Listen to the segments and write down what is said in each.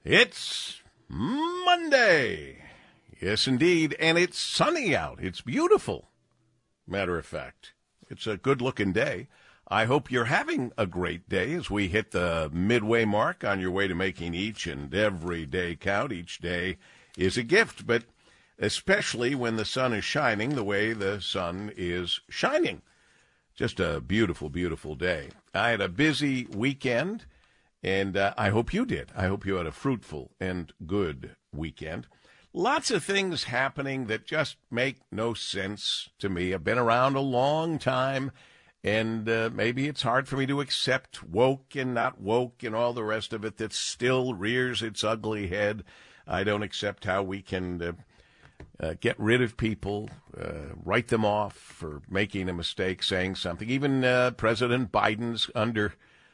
It's Monday. Yes, indeed. And it's sunny out. It's beautiful. Matter of fact, it's a good-looking day. I hope you're having a great day as we hit the midway mark on your way to making each and every day count. Each day is a gift, but especially when the sun is shining the way the sun is shining. Just a beautiful, beautiful day. I had a busy weekend, and I hope you did. I hope you had a fruitful and good weekend. Lots of things happening that just make no sense to me. I've been around a long time, and maybe it's hard for me to accept woke and not woke and all the rest of it that still rears its ugly head. I don't accept how we can get rid of people, write them off for making a mistake, saying something. Even President Biden's under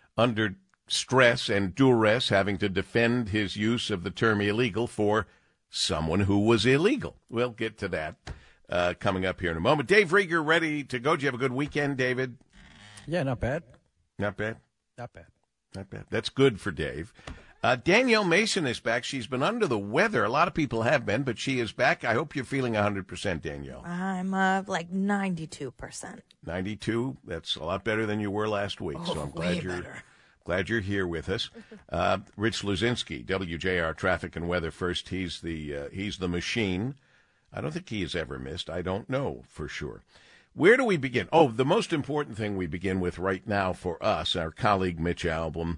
stress and duress, having to defend his use of the term illegal for someone who was illegal. We'll get to that coming up here in a moment. Dave Rieger, ready to go. Did you have a good weekend, David? Yeah, not bad. Not bad? Not bad. Not bad. That's good for Dave. Danielle Mason is back. She's been under the weather. A lot of people have been, but she is back. I hope you're feeling 100%, Danielle. I'm like 92%. 92? That's a lot better than you were last week. So I'm glad you're here with us. Rich Luzinski, WJR Traffic and Weather First. He's the machine. I don't think he has ever missed. I don't know for sure. Where do we begin? Oh, the most important thing we begin with right now for us, our colleague Mitch Albom.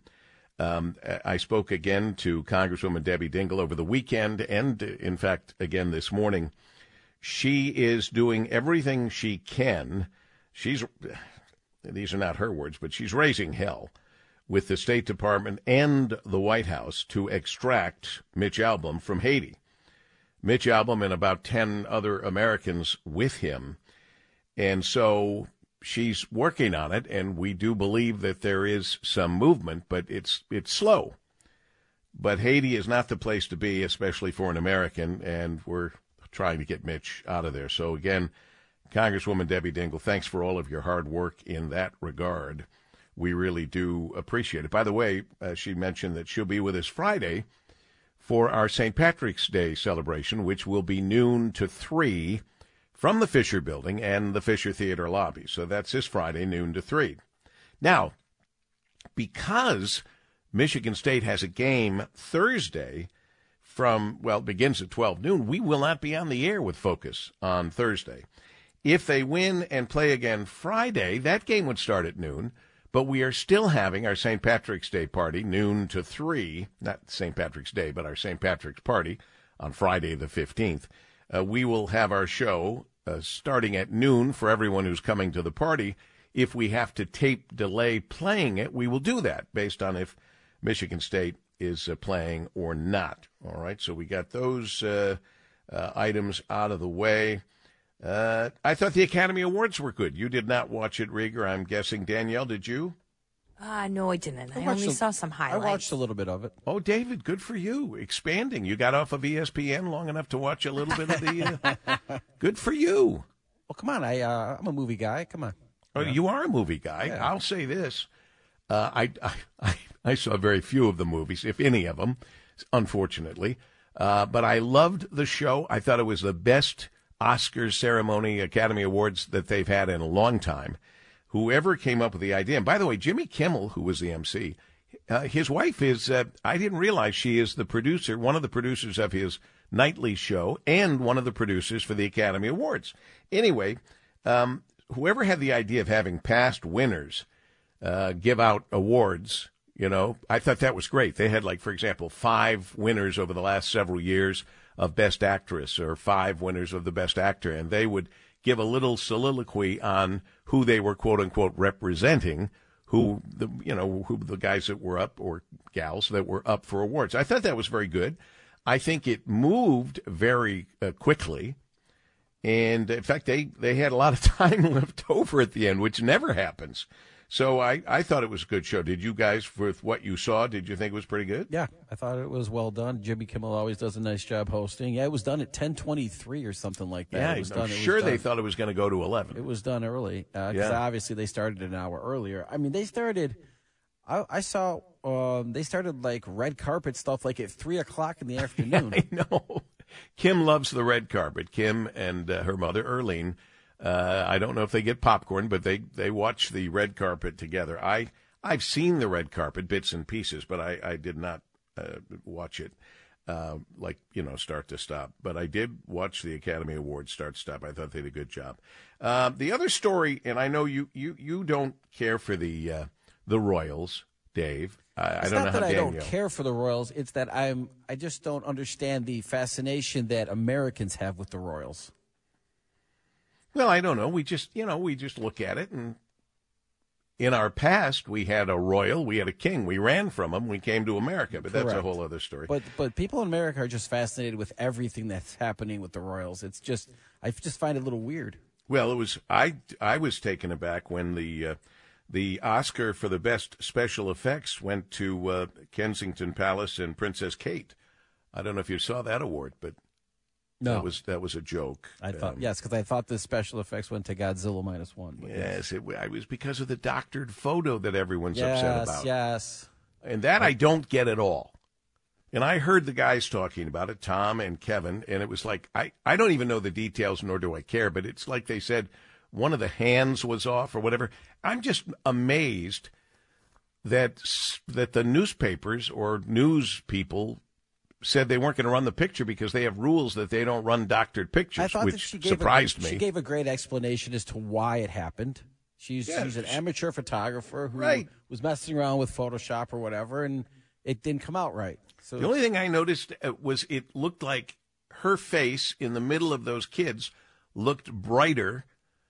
I spoke again to Congresswoman Debbie Dingell over the weekend and, in fact, again this morning. She is doing everything she can. These are not her words, but she's raising hell with the State Department and the White House to extract Mitch Albom from Haiti. Mitch Albom and about 10 other Americans with him. And so she's working on it, and we do believe that there is some movement, but it's slow. But Haiti is not the place to be, especially for an American, and we're trying to get Mitch out of there. So, again, Congresswoman Debbie Dingell, thanks for all of your hard work in that regard. We really do appreciate it. By the way, she mentioned that she'll be with us Friday for our St. Patrick's Day celebration, which will be noon to 3 from the Fisher Building and the Fisher Theater lobby. So that's this Friday, noon to 3. Now, because Michigan State has a game Thursday it begins at 12 noon, we will not be on the air with Focus on Thursday. If they win and play again Friday, that game would start at noon. But we are still having our St. Patrick's Day party, noon to 3, not St. Patrick's Day, but our St. Patrick's party on Friday the 15th. We will have our show starting at noon for everyone who's coming to the party. If we have to tape delay playing it, we will do that based on if Michigan State is playing or not. All right, so we got those items out of the way. I thought the Academy Awards were good. You did not watch it, Rieger, I'm guessing. Danielle, did you? No, I didn't. I only saw some highlights. I watched a little bit of it. Oh, David, good for you. Expanding. You got off of ESPN long enough to watch a little bit of the... Good for you. Well, come on. I'm a movie guy. Come on. Oh, you are a movie guy. Yeah. I'll say this. I saw very few of the movies, if any of them, unfortunately. But I loved the show. I thought it was the best Oscars ceremony, Academy Awards that they've had in a long time. Whoever came up with the idea, and by the way, Jimmy Kimmel, who was the MC, his wife is, I didn't realize she is the producer, one of the producers of his nightly show, and one of the producers for the Academy Awards. Anyway, whoever had the idea of having past winners give out awards, I thought that was great. They had, for example, 5 winners over the last several years of Best Actress or 5 winners of the Best Actor, and they would give a little soliloquy on who they were, quote unquote, representing, who the guys that were up or gals that were up for awards. I thought that was very good. I think it moved very quickly, and in fact, they had a lot of time left over at the end, which never happens. So I thought it was a good show. Did you guys, with what you saw, did you think it was pretty good? Yeah, I thought it was well done. Jimmy Kimmel always does a nice job hosting. Yeah, it was done at 10:23 or something like that. Yeah, I'm sure they thought it was going to go to 11. It was done early because obviously they started an hour earlier. I mean, they started I saw they started like red carpet stuff like at 3:00 in the afternoon. I know. Kim loves the red carpet. Kim and her mother, Erlene, I don't know if they get popcorn, but they watch the red carpet together. I've seen the red carpet, bits and pieces, but I did not watch it start to stop. But I did watch the Academy Awards start to stop. I thought they did a good job. The other story, and I know you don't care for the Royals, Dave. I don't know how I don't care for the Royals. It's that I just don't understand the fascination that Americans have with the Royals. Well, I don't know. We just look at it, and in our past, we had a royal, we had a king. We ran from him. We came to America, but Correct. That's a whole other story. But people in America are just fascinated with everything that's happening with the Royals. I just find it a little weird. Well, I was taken aback when the Oscar for the best special effects went to Kensington Palace and Princess Kate. I don't know if you saw that award, but no, that was a joke. I thought yes, because I thought the special effects went to Godzilla -1. Yes, it was because of the doctored photo that everyone's upset about. Yes, and that I don't get at all. And I heard the guys talking about it, Tom and Kevin, and it was like I don't even know the details, nor do I care. But it's like they said one of the hands was off or whatever. I'm just amazed that the newspapers or news people said they weren't going to run the picture because they have rules that they don't run doctored pictures, which surprised me. She gave a great explanation as to why it happened. She's an amateur photographer who was messing around with Photoshop or whatever, and it didn't come out right. So the only thing I noticed was it looked like her face in the middle of those kids looked brighter,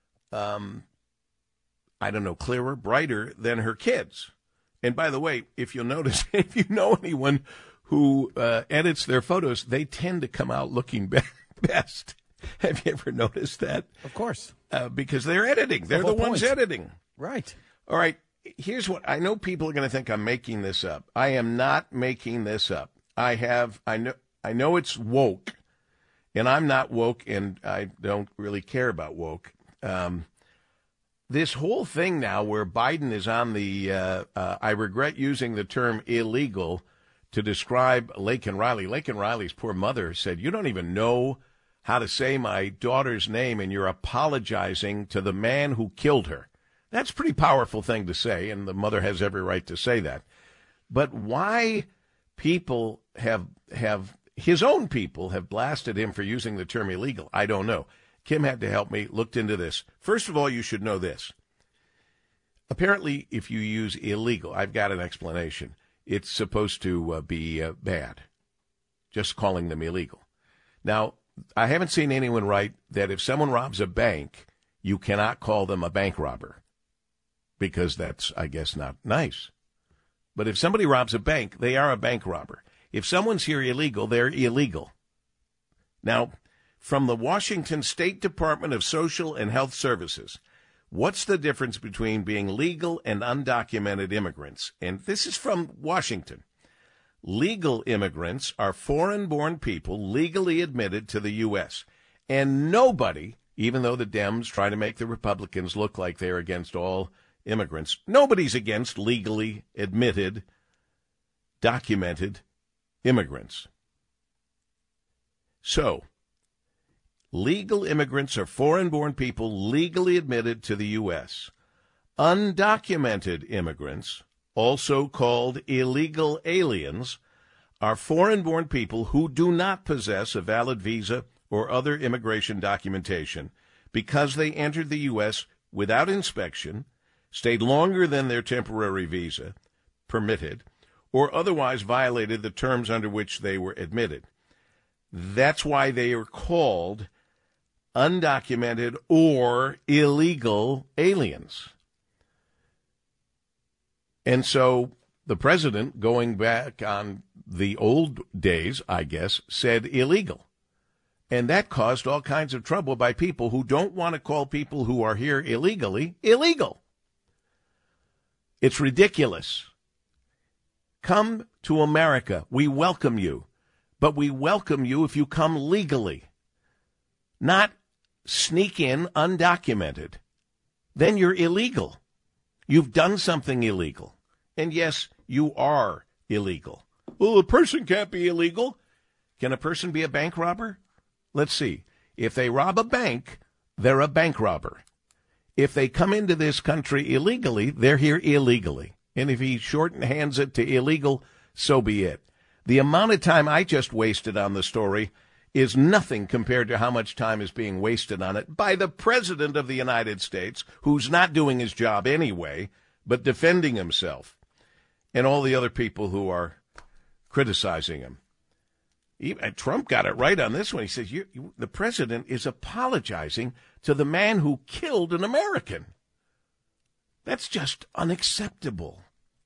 clearer, brighter than her kids. And by the way, if you'll notice, if you know anyone who edits their photos, they tend to come out looking best. Have you ever noticed that? Of course. Because they're editing. They're the ones editing. Right. All right. Here's what I know. People are going to think I'm making this up. I am not making this up. I know it's woke, and I'm not woke, and I don't really care about woke. This whole thing now where Biden is on the I regret using the term illegal to describe Laken Riley. Laken Riley's poor mother said, "You don't even know how to say my daughter's name, and you're apologizing to the man who killed her." That's a pretty powerful thing to say, and the mother has every right to say that. But why people his own people have blasted him for using the term illegal, I don't know. Kim had to help me, looked into this. First of all, you should know this. Apparently, if you use illegal, I've got an explanation. It's supposed to be bad, just calling them illegal. Now, I haven't seen anyone write that if someone robs a bank, you cannot call them a bank robber, because that's, I guess, not nice. But if somebody robs a bank, they are a bank robber. If someone's here illegal, they're illegal. Now, from the Washington State Department of Social and Health Services, what's the difference between being legal and undocumented immigrants? And this is from Washington. Legal immigrants are foreign-born people legally admitted to the U.S. And nobody, even though the Dems try to make the Republicans look like they're against all immigrants, nobody's against legally admitted, documented immigrants. So, legal immigrants are foreign-born people legally admitted to the U.S. Undocumented immigrants, also called illegal aliens, are foreign-born people who do not possess a valid visa or other immigration documentation because they entered the U.S. without inspection, stayed longer than their temporary visa permitted, or otherwise violated the terms under which they were admitted. That's why they are called undocumented or illegal aliens. And so the president, going back on the old days, I guess, said illegal. And that caused all kinds of trouble by people who don't want to call people who are here illegally illegal. It's ridiculous. Come to America. We welcome you. But we welcome you if you come legally, not sneak in undocumented. Then you're illegal. You've done something illegal. And yes, you are illegal. Well, a person can't be illegal. Can a person be a bank robber? Let's see. If they rob a bank, they're a bank robber. If they come into this country illegally, they're here illegally. And if he shorthands it to illegal, so be it. The amount of time I just wasted on the story is nothing compared to how much time is being wasted on it by the President of the United States, who's not doing his job anyway, but defending himself, and all the other people who are criticizing him. Trump got it right on this one. He says, the president is apologizing to the man who killed an American. That's just unacceptable.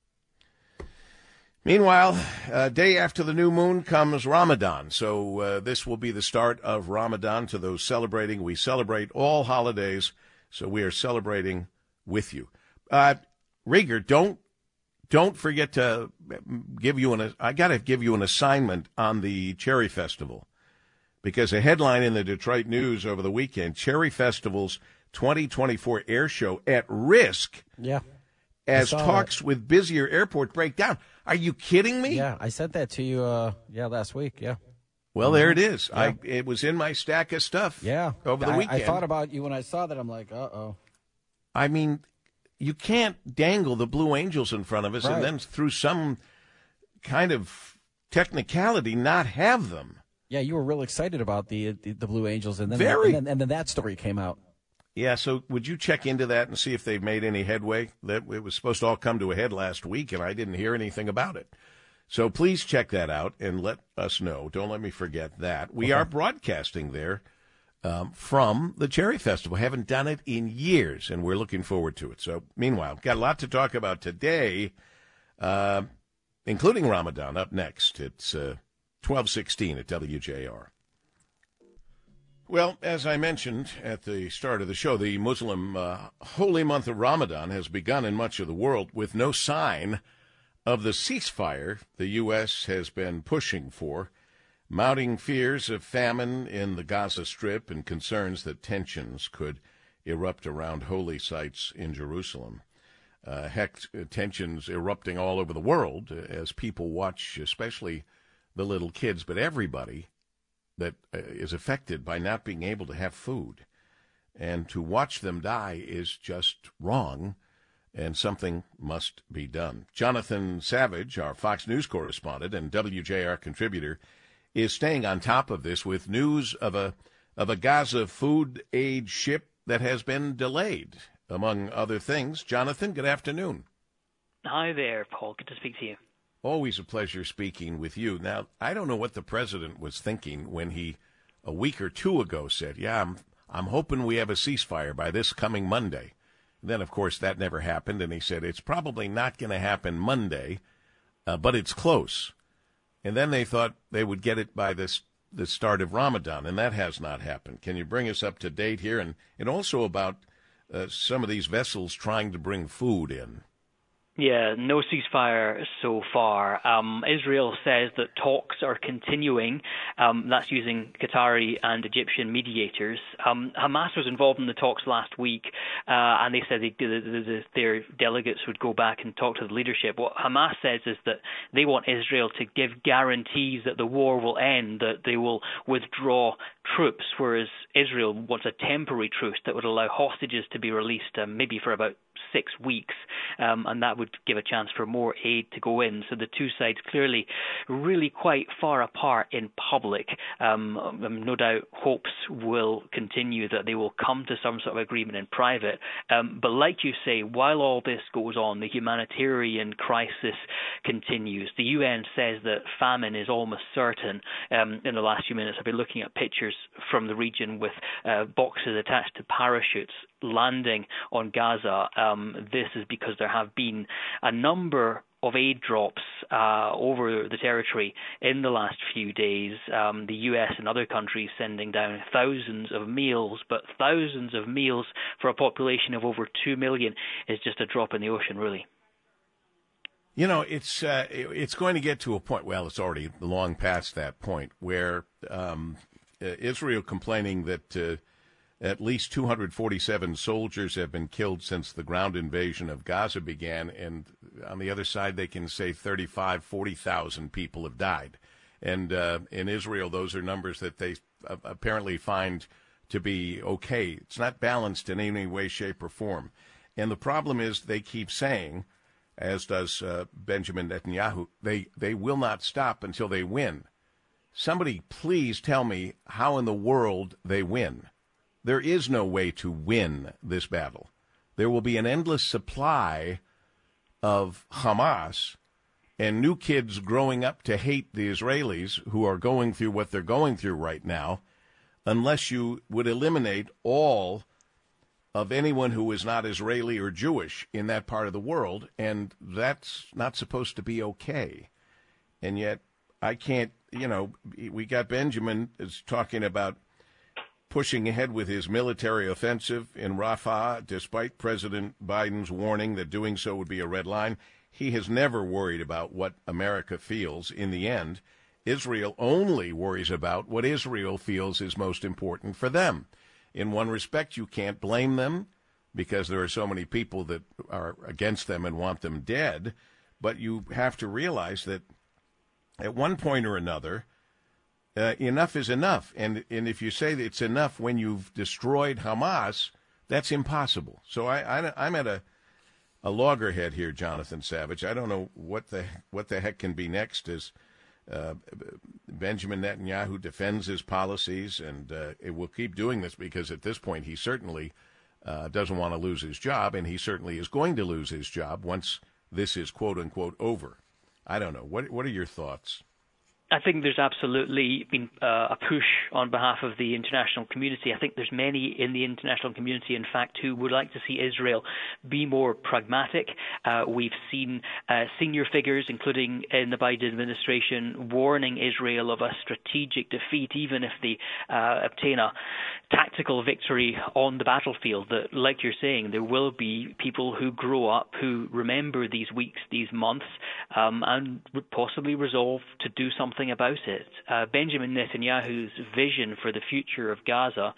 Meanwhile, day after the new moon comes Ramadan. So this will be the start of Ramadan. To those celebrating, we celebrate all holidays, so we are celebrating with you. Rieger, don't forget to I got to give you an assignment on the Cherry Festival, because a headline in the Detroit News over the weekend, Cherry Festival's 2024 air show at risk. Yeah. As talks with busier airport break down. Are you kidding me? Yeah, I sent that to you last week, yeah. Well, there it is. Yeah. It was in my stack of stuff over the weekend. I thought about you when I saw that. I'm like, uh-oh. I mean, you can't dangle the Blue Angels in front of us and then through some kind of technicality not have them. Yeah, you were real excited about the Blue Angels, and then and then that story came out. Yeah, so would you check into that and see if they've made any headway? That it was supposed to all come to a head last week, and I didn't hear anything about it. So please check that out and let us know. Don't let me forget that. We are broadcasting there from the Cherry Festival. Haven't done it in years, and we're looking forward to it. So meanwhile, got a lot to talk about today, including Ramadan up next. It's 12:16 at WJR. Well, as I mentioned at the start of the show, the Muslim holy month of Ramadan has begun in much of the world with no sign of the ceasefire the U.S. has been pushing for, mounting fears of famine in the Gaza Strip and concerns that tensions could erupt around holy sites in Jerusalem. Tensions erupting all over the world as people watch, especially the little kids, but everybody that is affected by not being able to have food. And to watch them die is just wrong, and something must be done. Jonathan Savage, our Fox News correspondent and WJR contributor, is staying on top of this with news of a Gaza food aid ship that has been delayed, among other things. Jonathan, good afternoon. Hi there, Paul. Good to speak to you. Always a pleasure speaking with you. Now, I don't know what the president was thinking when he, a week or two ago, said, I'm hoping we have a ceasefire by this coming Monday. Then, of course, that never happened, and he said it's probably not going to happen Monday, but it's close. And then they thought they would get it by the start of Ramadan, and that has not happened. Can you bring us up to date here, and also about some of these vessels trying to bring food in? Yeah, no ceasefire so far. Israel says that talks are continuing. That's using Qatari and Egyptian mediators. Hamas was involved in the talks last week, and they said their delegates would go back and talk to the leadership. What Hamas says is that they want Israel to give guarantees that the war will end, that they will withdraw troops, whereas Israel wants a temporary truce that would allow hostages to be released maybe for about 6 weeks, and that would give a chance for more aid to go in. So the two sides clearly really quite far apart in public. No doubt hopes will continue that they will come to some sort of agreement in private. But like you say, while all this goes on, the humanitarian crisis continues. The UN says that famine is almost certain. In the last few minutes, I've been looking at pictures from the region with boxes attached to parachutes landing on Gaza. This is because there have been a number of aid drops over the territory in the last few days. The U.S. and other countries sending down thousands of meals, but thousands of meals for a population of over 2 million is just a drop in the ocean, really. You know, it's going to get to a point, well, it's already long past that point, where Israel complaining that At least 247 soldiers have been killed since the ground invasion of Gaza began, and on the other side, they can say 40,000 people have died. And in Israel, those are numbers that they apparently find to be okay. It's not balanced in any way, shape, or form. And the problem is they keep saying, as does Benjamin Netanyahu, they will not stop until they win. Somebody please tell me how in the world they win. There is no way to win this battle. There will be an endless supply of Hamas and new kids growing up to hate the Israelis who are going through what they're going through right now, unless you would eliminate all of anyone who is not Israeli or Jewish in that part of the world, and that's not supposed to be okay. And yet I can't, we got Benjamin is talking about pushing ahead with his military offensive in Rafah, despite President Biden's warning that doing so would be a red line. He has never worried about what America feels in the end. Israel only worries about what Israel feels is most important for them. In one respect, you can't blame them because there are so many people that are against them and want them dead. But you have to realize that at one point or another, enough is enough. And if you say that it's enough when you've destroyed Hamas, that's impossible. So I'm at a loggerhead here, Jonathan Savage. I don't know what the heck can be next as Benjamin Netanyahu defends his policies, and it will keep doing this because at this point he certainly doesn't want to lose his job, and he certainly is going to lose his job once this is quote-unquote over. I don't know. What are your thoughts? I think there's absolutely been a push on behalf of the international community. I think there's many in the international community, in fact, who would like to see Israel be more pragmatic. We've seen senior figures, including in the Biden administration, warning Israel of a strategic defeat, even if they obtain a tactical victory on the battlefield. That, like you're saying, there will be people who grow up, who remember these weeks, these months, and would possibly resolve to do something about it. Benjamin Netanyahu's vision for the future of Gaza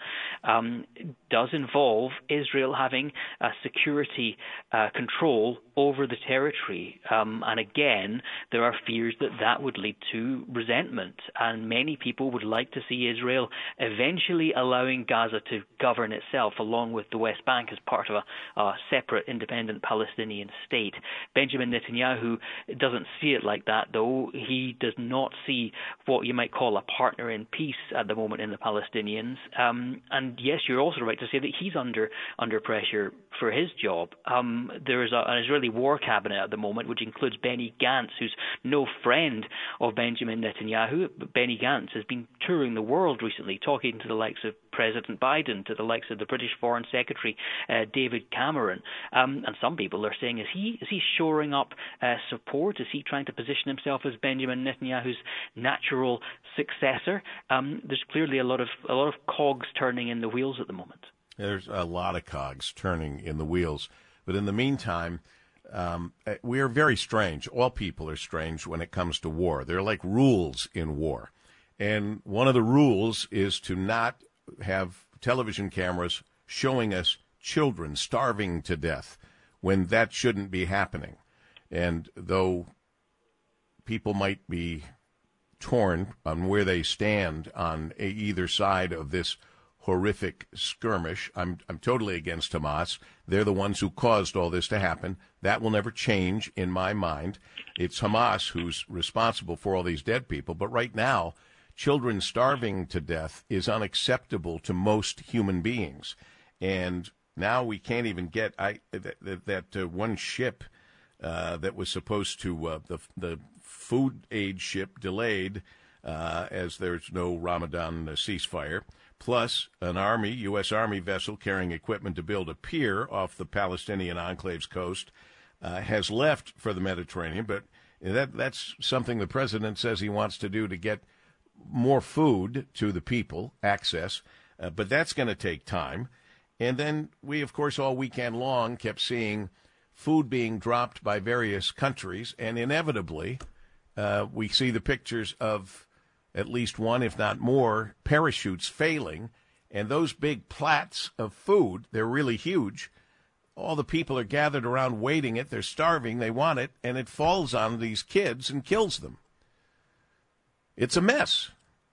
does involve Israel having a security control over the territory. And again, there are fears that that would lead to resentment. And many people would like to see Israel eventually allowing Gaza to govern itself along with the West Bank as part of a separate independent Palestinian state. Benjamin Netanyahu doesn't see it like that, though. He does not see what you might call a partner in peace at the moment in the Palestinians. And yes, you're also right to say that he's under pressure for his job. There is an Israeli war cabinet at the moment, which includes Benny Gantz, who's no friend of Benjamin Netanyahu. Benny Gantz has been touring the world recently, talking to the likes of President Biden, to the likes of the British Foreign Secretary David Cameron. And some people are saying, is he shoring up support? Is he trying to position himself as Benjamin Netanyahu's natural successor? There's clearly a lot of cogs turning in the wheels at the moment. There's a lot of cogs turning in the wheels. But in the meantime, we are very strange. All people are strange when it comes to war. There are like rules in war. And one of the rules is to not have television cameras showing us children starving to death when that shouldn't be happening. And though people might be torn on where they stand on either side of this horrific skirmish, I'm totally against Hamas. They're the ones who caused all this to happen. That will never change in my mind. It's Hamas who's responsible for all these dead people. But right now, children starving to death is unacceptable to most human beings. And now we can't even get that one ship that was supposed to, the food aid ship delayed as there's no Ramadan ceasefire, plus an U.S. Army vessel carrying equipment to build a pier off the Palestinian enclave's coast has left for the Mediterranean. But that's something the president says he wants to do to get more food to the people, access, but that's going to take time. And then we, of course, all weekend long kept seeing food being dropped by various countries, and inevitably we see the pictures of at least one, if not more, parachutes failing, And those big plats of food, they're really huge. All the people are gathered around waiting it. They're starving. They want it. And it falls on these kids and kills them. It's a mess.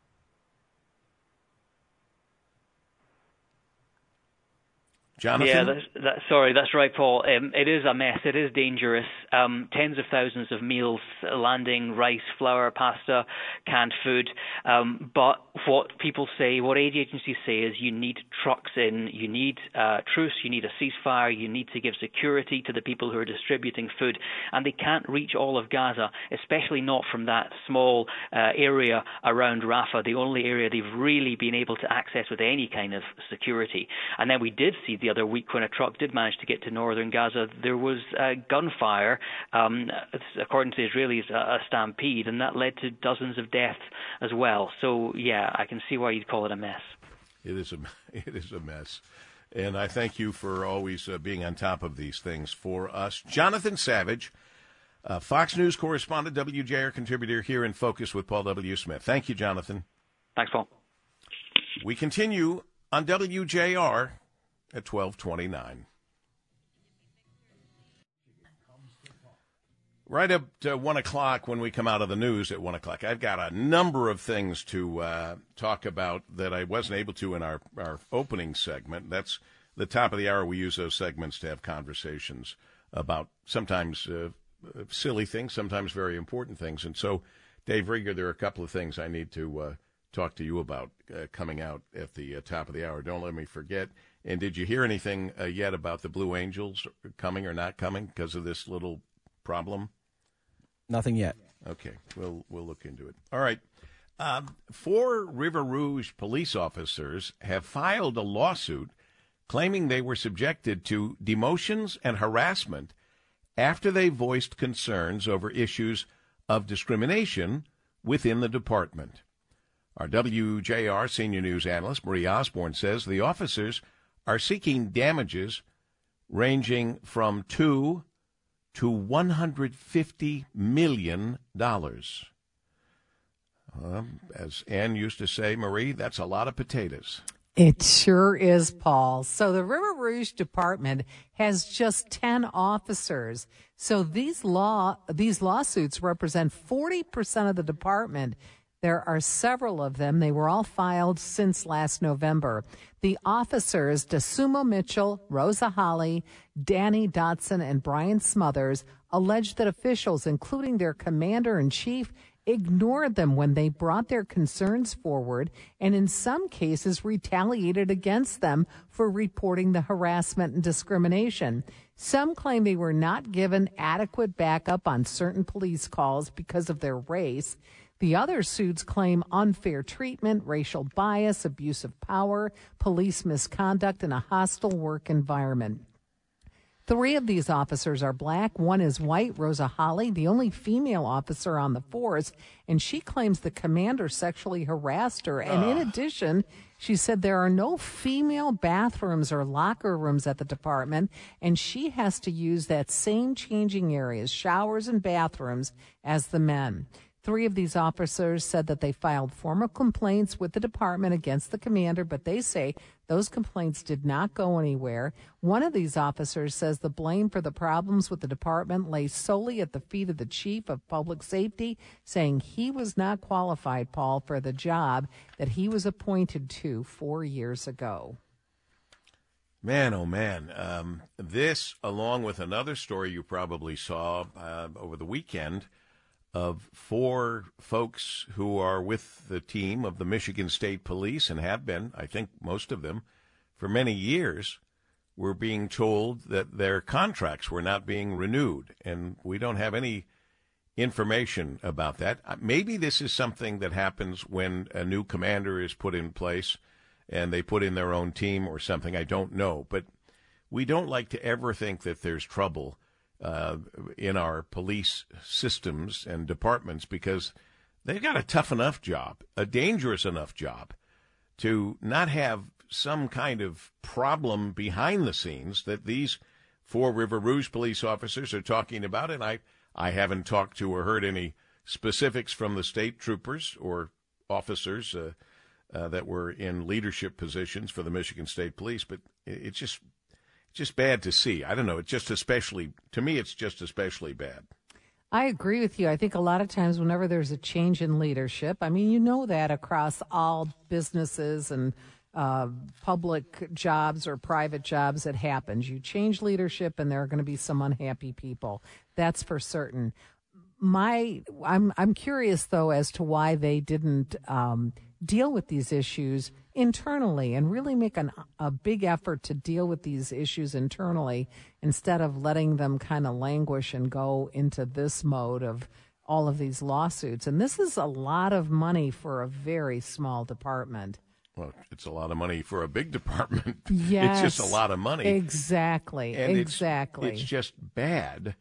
Jonathan? Yeah, that's right, Paul. It is a mess. It is dangerous. Tens of thousands of meals landing, rice, flour, pasta, canned food. But what people say, what aid agencies say is you need trucks in, you need truce, you need a ceasefire, you need to give security to the people who are distributing food. And they can't reach all of Gaza, especially not from that small area around Rafah, the only area they've really been able to access with any kind of security. And then we did see the other week when a truck did manage to get to northern Gaza, there was gunfire, according to the Israelis, a stampede, and that led to dozens of deaths as well. So, yeah, I can see why you'd call it a mess. It is a mess. And I thank you for always being on top of these things for us. Jonathan Savage, Fox News correspondent, WJR contributor here in Focus with Paul W. Smith. Thank you, Jonathan. Thanks, Paul. We continue on WJR at 12:29. Right up to 1 o'clock when we come out of the news at 1 o'clock, I've got a number of things to talk about that I wasn't able to in our opening segment. That's the top of the hour. We use those segments to have conversations about sometimes silly things, sometimes very important things. And so, Dave Rieger, there are a couple of things I need to talk to you about coming out at the top of the hour. Don't let me forget. And did you hear anything yet about the Blue Angels coming or not coming because of this little problem? Nothing yet. Okay, we'll look into it. All right. 4 River Rouge police officers have filed a lawsuit claiming they were subjected to demotions and harassment after they voiced concerns over issues of discrimination within the department. Our WJR senior news analyst, Marie Osborne, says the officers are seeking damages ranging from $2 to $150 million. As Ann used to say, Marie, that's a lot of potatoes. It sure is, Paul. So the River Rouge Department has just 10 officers. So these lawsuits represent 40% of the department. There are several of them. They were all filed since last November. The officers, DeSumo Mitchell, Rosa Holly, Danny Dotson, and Brian Smothers, alleged that officials, including their commander-in-chief, ignored them when they brought their concerns forward and in some cases retaliated against them for reporting the harassment and discrimination. Some claim they were not given adequate backup on certain police calls because of their race. The other suits claim unfair treatment, racial bias, abuse of power, police misconduct, and a hostile work environment. 3 of these officers are black. 1 is white, Rosa Holly, the only female officer on the force, and she claims the commander sexually harassed her. And in addition, she said there are no female bathrooms or locker rooms at the department, and she has to use that same changing areas, showers and bathrooms, as the men. 3 of these officers said that they filed formal complaints with the department against the commander, but they say those complaints did not go anywhere. One of these officers says the blame for the problems with the department lays solely at the feet of the chief of public safety, saying he was not qualified, Paul, for the job that he was appointed to 4 years ago. Man, oh man. This, along with another story you probably saw over the weekend, of 4 folks who are with the team of the Michigan State Police and have been, I think most of them, for many years, were being told that their contracts were not being renewed. And we don't have any information about that. Maybe this is something that happens when a new commander is put in place and they put in their own team or something. I don't know. But we don't like to ever think that there's trouble in our police systems and departments because they've got a tough enough job, a dangerous enough job, to not have some kind of problem behind the scenes that these 4 River Rouge police officers are talking about. And I haven't talked to or heard any specifics from the state troopers or officers that were in leadership positions for the Michigan State Police, but it's just bad to see. I don't know. It's just especially bad. I agree with you. I think a lot of times whenever there's a change in leadership, I mean, you know that across all businesses and public jobs or private jobs, it happens. You change leadership and there are going to be some unhappy people. That's for certain. I'm curious, though, as to why they didn't deal with these issues internally and really make a big effort to deal with these issues internally instead of letting them kind of languish and go into this mode of all of these lawsuits. And this is a lot of money for a very small department. Well, it's a lot of money for a big department. Yes. It's just a lot of money. Exactly. And exactly. It's just bad.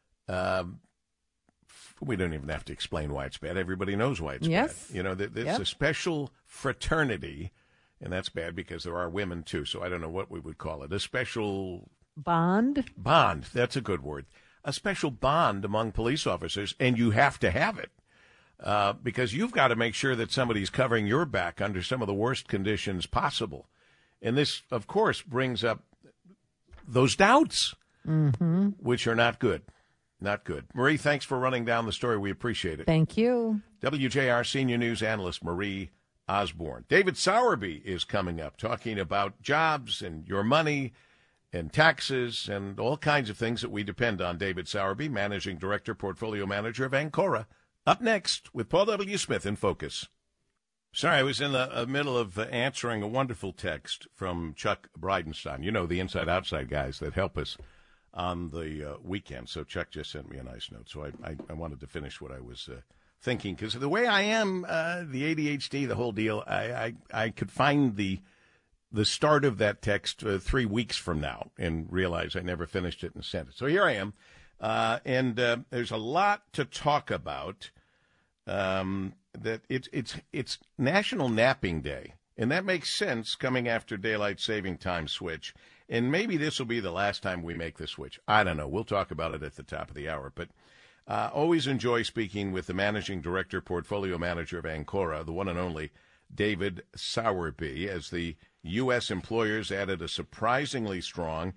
We don't even have to explain why it's bad. Everybody knows why it's bad. You know, there's a special fraternity, and that's bad because there are women, too. So I don't know what we would call it. A special... Bond? Bond. That's a good word. A special bond among police officers, and you have to have it. Because you've got to make sure that somebody's covering your back under some of the worst conditions possible. And this, of course, brings up those doubts, which are not good. Not good. Marie, thanks for running down the story. We appreciate it. Thank you. WJR senior news analyst Marie Osborne. David Sowerby is coming up talking about jobs and your money and taxes and all kinds of things that we depend on. David Sowerby, Managing Director, Portfolio Manager of Ancora. Up next with Paul W. Smith in Focus. Sorry, I was in the middle of answering a wonderful text from Chuck Bridenstine. You know, the inside-outside guys that help us on the weekend. So Chuck just sent me a nice note. So I wanted to finish what I was thinking. Because the way I am, the ADHD, the whole deal, I could find the start of that text 3 weeks from now and realize I never finished it and sent it. So here I am. And there's a lot to talk about. That it's National Napping Day, and that makes sense coming after daylight saving time switch. And maybe this will be the last time we make the switch. I don't know. We'll talk about it at the top of the hour. But always enjoy speaking with the Managing Director, Portfolio Manager of Ancora, the one and only David Sowerby, as the U.S. employers added a surprisingly strong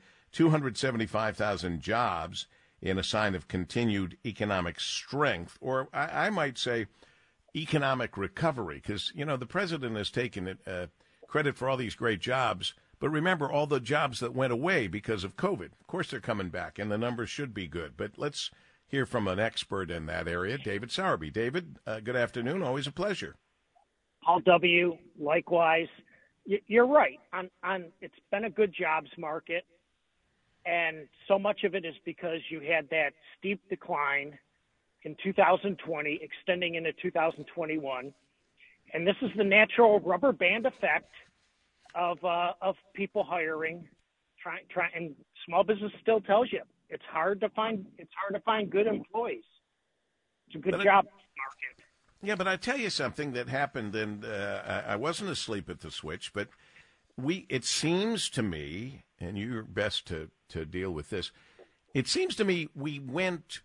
275,000 jobs in a sign of continued economic strength, or I might say economic recovery, because, you know, the president has taken credit for all these great jobs, but remember all the jobs that went away because of COVID. Of course they're coming back, and the numbers should be good. But let's hear from an expert in that area, David Sowerby. David, good afternoon. Always a pleasure. Paul W., likewise. You're right. It's been a good jobs market. And so much of it is because you had that steep decline in 2020, extending into 2021. And this is the natural rubber band effect of people hiring. And small business still tells you it's hard to find good employees. It's a good job market. Yeah, but I tell you something that happened, and I wasn't asleep at the switch, but it seems to me, and you're best to deal with this, it seems to me we went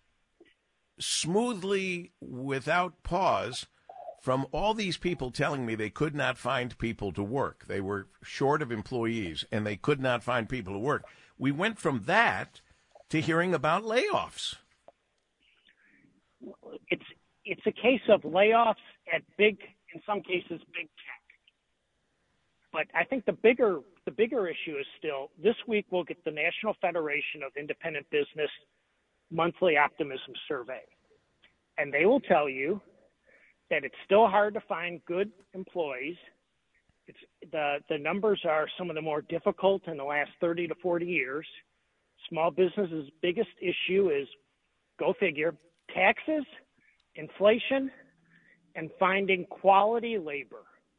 smoothly without pause from all these people telling me they could not find people to work. They were short of employees, and they could not find people to work. We went from that to hearing about layoffs. It's a case of layoffs at in some cases, big tech. But I think the bigger issue is still, this week we'll get the National Federation of Independent Business monthly optimism survey. And they will tell you that it's still hard to find good employees. The numbers are some of the more difficult in the last 30 to 40 years. Small businesses' biggest issue is, go figure, taxes, inflation, and finding quality labor.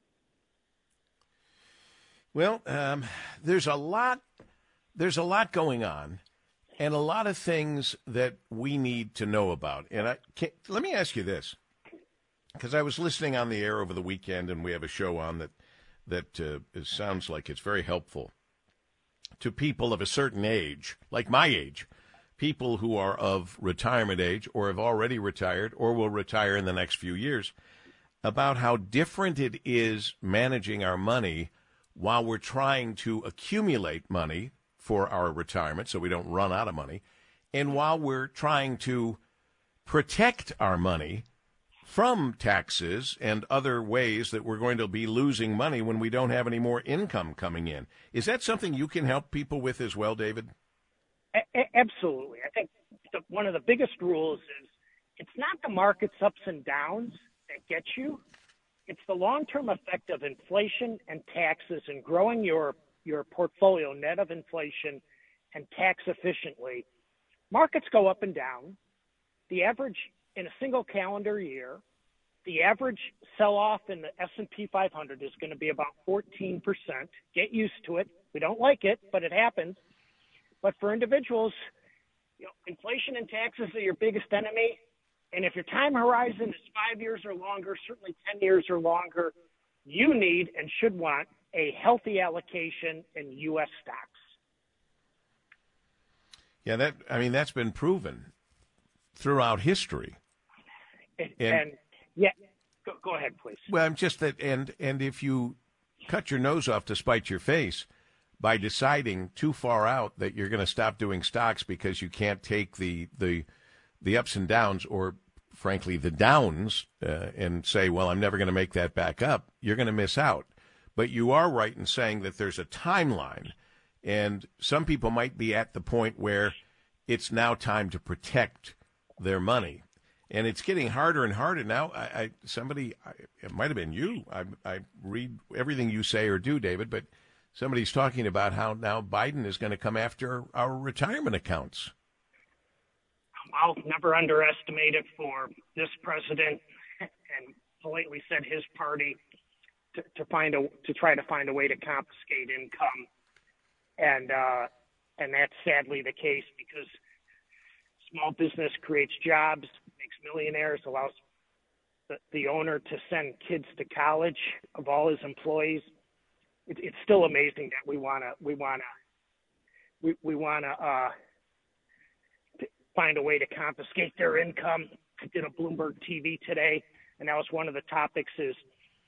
Well, there's a lot going on, and a lot of things that we need to know about. And let me ask you this, because I was listening on the air over the weekend, and we have a show on that it sounds like it's very helpful to people of a certain age, like my age, people who are of retirement age or have already retired or will retire in the next few years. about how different it is managing our money while we're trying to accumulate money for our retirement so we don't run out of money, and while we're trying to protect our money from taxes and other ways that we're going to be losing money when we don't have any more income coming in. Is that something you can help people with as well, David? Absolutely. I think one of the biggest rules is it's not the market's ups and downs that get you. It's the long-term effect of inflation and taxes and growing your portfolio net of inflation and tax efficiently. Markets go up and down. The average in a single calendar year, the average sell-off in the S&P 500 is going to be about 14%. Get used to it. We don't like it, but it happens. But for individuals, inflation and taxes are your biggest enemy. And if your time horizon is 5 years or longer, certainly 10 years or longer, you need and should want a healthy allocation in U.S. stocks. Yeah, that's been proven throughout history. And yeah, go ahead, please. Well, I'm just that, and if you cut your nose off to spite your face by deciding too far out that you're going to stop doing stocks because you can't take the ups and downs, or frankly the downs, and say, well, I'm never going to make that back up, you're going to miss out. But you are right in saying that there's a timeline, and some people might be at the point where it's now time to protect their money. And it's getting harder and harder now. It might have been you. I read everything you say or do, David, but somebody's talking about how now Biden is going to come after our retirement accounts. I'll never underestimate it for this president, and politely said his party, to try to find a way to confiscate income, and that's sadly the case, because small business creates jobs, makes millionaires, allows the owner to send kids to college of all his employees. It's still amazing that we wanna find a way to confiscate their income. I did a Bloomberg TV today, and that was one of the topics, is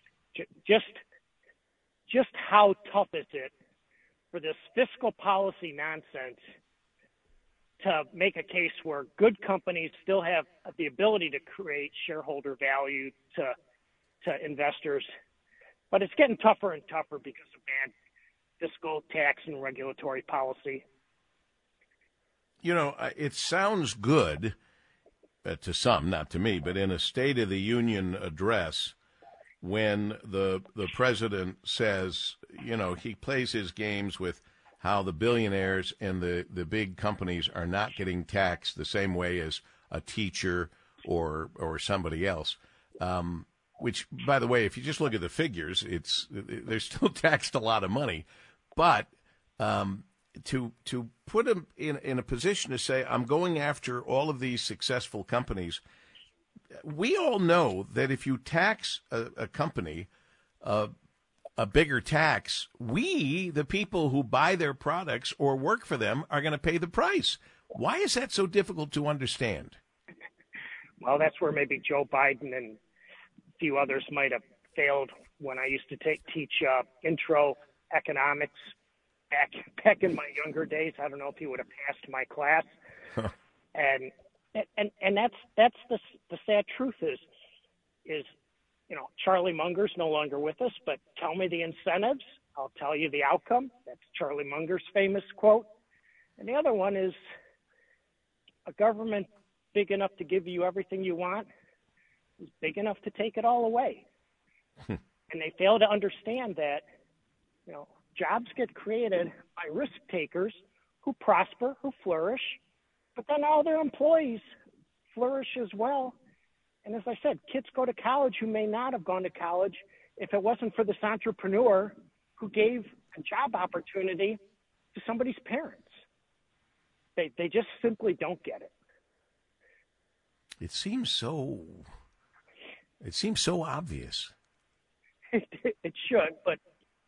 just how tough is it for this fiscal policy nonsense to make a case where good companies still have the ability to create shareholder value to investors. But it's getting tougher and tougher because of bad fiscal, tax, and regulatory policy. It sounds good to some, not to me, but in a State of the Union address, when the president says, he plays his games with how the billionaires and the big companies are not getting taxed the same way as a teacher or somebody else. Which, by the way, if you just look at the figures, they're still taxed a lot of money. But to put them in a position to say, I'm going after all of these successful companies, we all know that if you tax a company a bigger tax, we, the people who buy their products or work for them, are going to pay the price. Why is that so difficult to understand? Well, that's where maybe Joe Biden and a few others might have failed when I used to teach intro economics back in my younger days. I don't know if he would have passed my class. And that's the sad truth is Charlie Munger's no longer with us, but tell me the incentives, I'll tell you the outcome. That's Charlie Munger's famous quote. And the other one is, a government big enough to give you everything you want is big enough to take it all away. And they fail to understand that, jobs get created by risk takers who prosper, who flourish, but then all their employees flourish as well. And as I said, kids go to college who may not have gone to college if it wasn't for this entrepreneur who gave a job opportunity to somebody's parents. They just simply don't get it. It seems so obvious. It should, but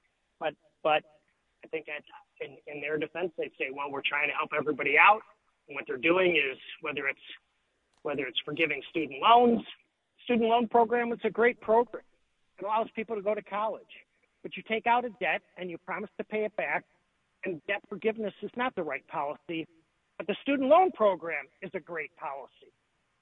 I think in their defense, they say, well, we're trying to help everybody out. And what they're doing is, whether it's forgiving student loans, student loan program is a great program. It allows people to go to college. But you take out a debt and you promise to pay it back, and debt forgiveness is not the right policy. But the student loan program is a great policy.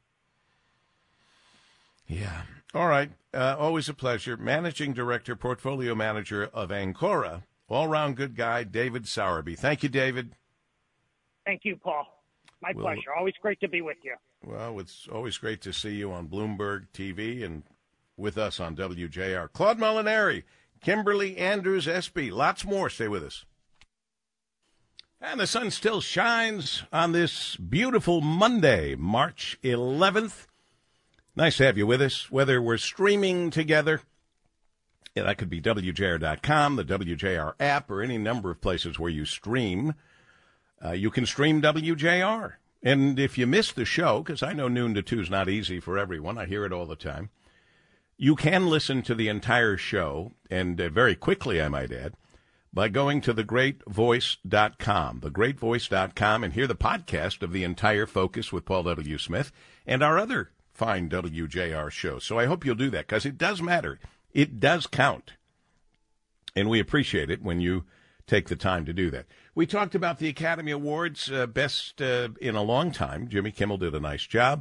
Yeah. All right. Always a pleasure. Managing Director, Portfolio Manager of Ancora, all-round good guy, David Sowerby. Thank you, David. Thank you, Paul. My pleasure. Always great to be with you. Well, it's always great to see you on Bloomberg TV and with us on WJR. Claude Molinari, Kimberly Andrews Espy, lots more. Stay with us. And the sun still shines on this beautiful Monday, March 11th. Nice to have you with us, whether we're streaming together. Yeah, that could be WJR.com, the WJR app, or any number of places where you stream. You can stream WJR. And if you missed the show, because I know noon to 2 is not easy for everyone, I hear it all the time, you can listen to the entire show, and very quickly, I might add, by going to thegreatvoice.com, thegreatvoice.com, and hear the podcast of the entire Focus with Paul W. Smith and our other fine WJR shows. So I hope you'll do that, because it does matter. It does count. And we appreciate it when you take the time to do that. We talked about the Academy Awards, best in a long time. Jimmy Kimmel did a nice job.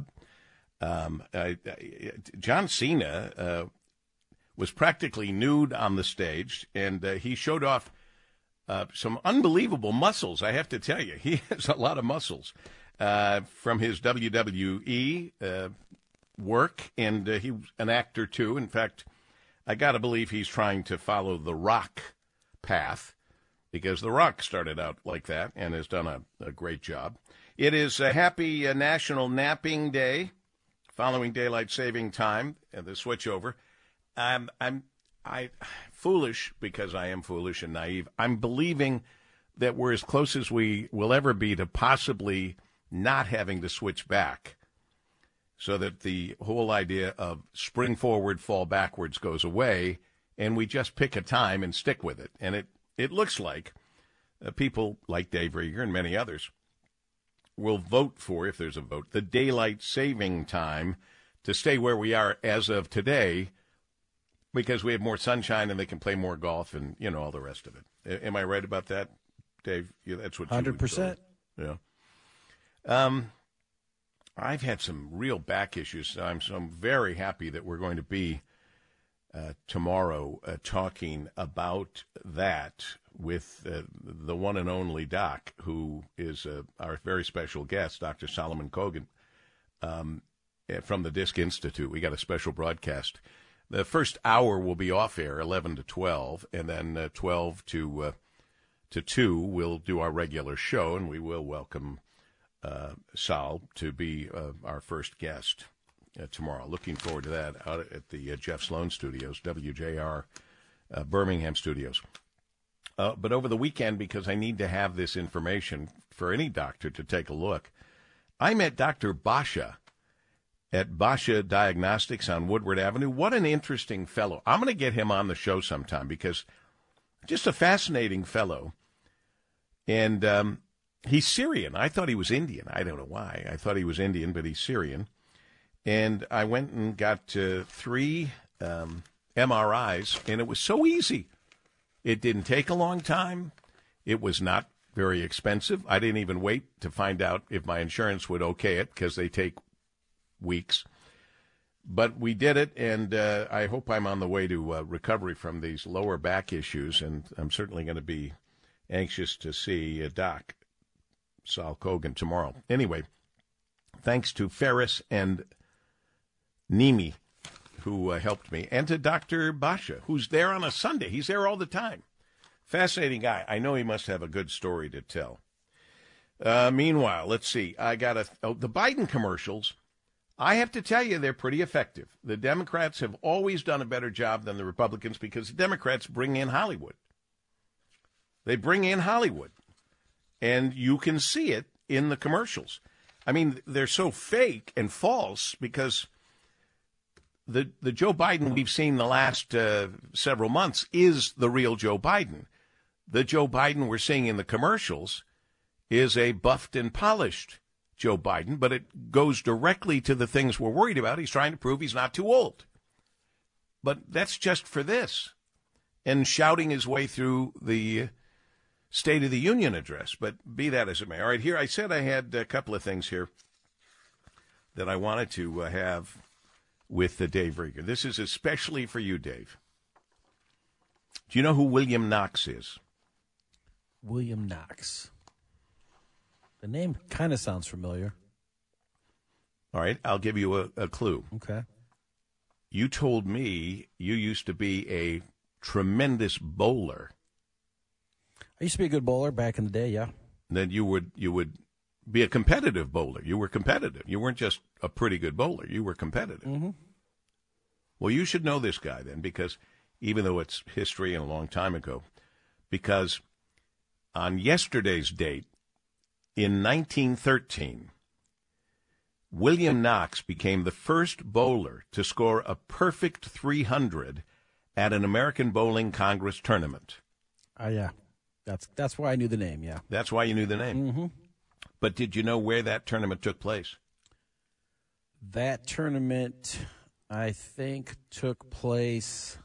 John Cena was practically nude on the stage, and he showed off some unbelievable muscles, I have to tell you. He has a lot of muscles from his WWE work, and he's an actor, too. In fact, I got to believe he's trying to follow the Rock path, because The Rock started out like that and has done a great job. It is a happy National Napping Day following Daylight Saving Time, the switchover. I'm foolish, because I am foolish and naive. I'm believing that we're as close as we will ever be to possibly not having to switch back, so that the whole idea of spring forward, fall backwards goes away, and we just pick a time and stick with it. And it looks like people like Dave Rieger and many others will vote for, if there's a vote, the daylight saving time to stay where we are as of today, because we have more sunshine and they can play more golf and, all the rest of it. Am I right about that, Dave? Yeah, that's what 100%. Yeah. I've had some real back issues. So I'm very happy that we're going to be tomorrow talking about that with the one and only Doc, who is our very special guest, Dr. Solomon Kogan, from the Disc Institute. We got a special broadcast. The first hour will be off air, 11 to 12, and then 12 to 2 we'll do our regular show, and we will welcome Sal to be our first guest tomorrow. Looking forward to that out at the Jeff Sloan Studios, WJR Birmingham Studios. But over the weekend, because I need to have this information for any doctor to take a look, I met Dr. Basha at Basha Diagnostics on Woodward Avenue. What an interesting fellow. I'm going to get him on the show sometime, because just a fascinating fellow. And he's Syrian. I thought he was Indian. I don't know why. I thought he was Indian, but he's Syrian. And I went and got 3 MRIs, and it was so easy. It didn't take a long time. It was not very expensive. I didn't even wait to find out if my insurance would okay it, because they take weeks. But we did it, and I hope I'm on the way to recovery from these lower back issues, and I'm certainly going to be anxious to see Doc Sal Kogan tomorrow. Anyway, thanks to Ferris and Nimi, who helped me, and to Dr. Basha, who's there on a Sunday. He's there all the time. Fascinating guy. I know he must have a good story to tell. Meanwhile, let's see. I got the Biden commercials. I have to tell you, they're pretty effective. The Democrats have always done a better job than the Republicans, because the Democrats bring in Hollywood. They bring in Hollywood. And you can see it in the commercials. I mean, they're so fake and false, because the Joe Biden we've seen the last several months is the real Joe Biden. The Joe Biden we're seeing in the commercials is a buffed and polished Joe Biden, but it goes directly to the things we're worried about. He's trying to prove he's not too old. But that's just for this. And shouting his way through the State of the Union address. But be that as it may. All right, here I said I had a couple of things here that I wanted to have with Dave Rieger. This is especially for you, Dave. Do you know who William Knox is? William Knox. The name kind of sounds familiar. All right, I'll give you a clue. Okay. You told me you used to be a tremendous bowler. I used to be a good bowler back in the day, yeah. Then you would be a competitive bowler. You were competitive. You weren't just a pretty good bowler. You were competitive. Mm-hmm. Well, you should know this guy then, because even though it's history and a long time ago, because on yesterday's date, in 1913, William Knox became the first bowler to score a perfect 300 at an American Bowling Congress tournament. Yeah. That's why I knew the name, yeah. That's why you knew the name. Mm-hmm. But did you know where that tournament took place? That tournament, I think, took place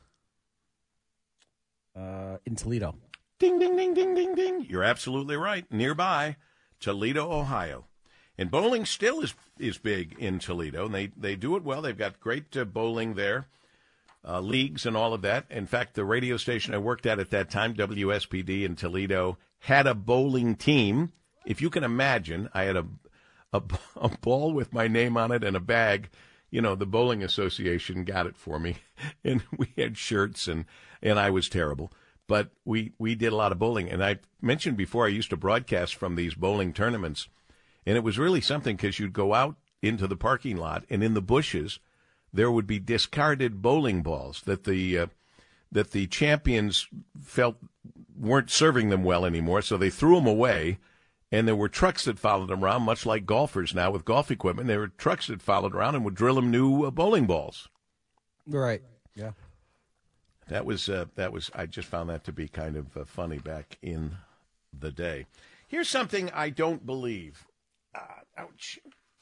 in Toledo. Ding, ding, ding, ding, ding, ding. You're absolutely right. Nearby, Toledo, Ohio. And bowling still is big in Toledo, and they do it well. They've got great bowling there, leagues and all of that. In fact, the radio station I worked at that time, WSPD in Toledo, had a bowling team. If you can imagine, I had a ball with my name on it and a bag. You know, the Bowling Association got it for me, and we had shirts, and I was terrible. But we did a lot of bowling. And I mentioned before I used to broadcast from these bowling tournaments, and it was really something because you'd go out into the parking lot, and in the bushes there would be discarded bowling balls that the champions felt weren't serving them well anymore, so they threw them away. And there were trucks that followed them around, much like golfers now with golf equipment. There were trucks that followed around and would drill them new bowling balls. Right. Yeah. That was. I just found that to be kind of funny back in the day. Here's something I don't believe. Ouch.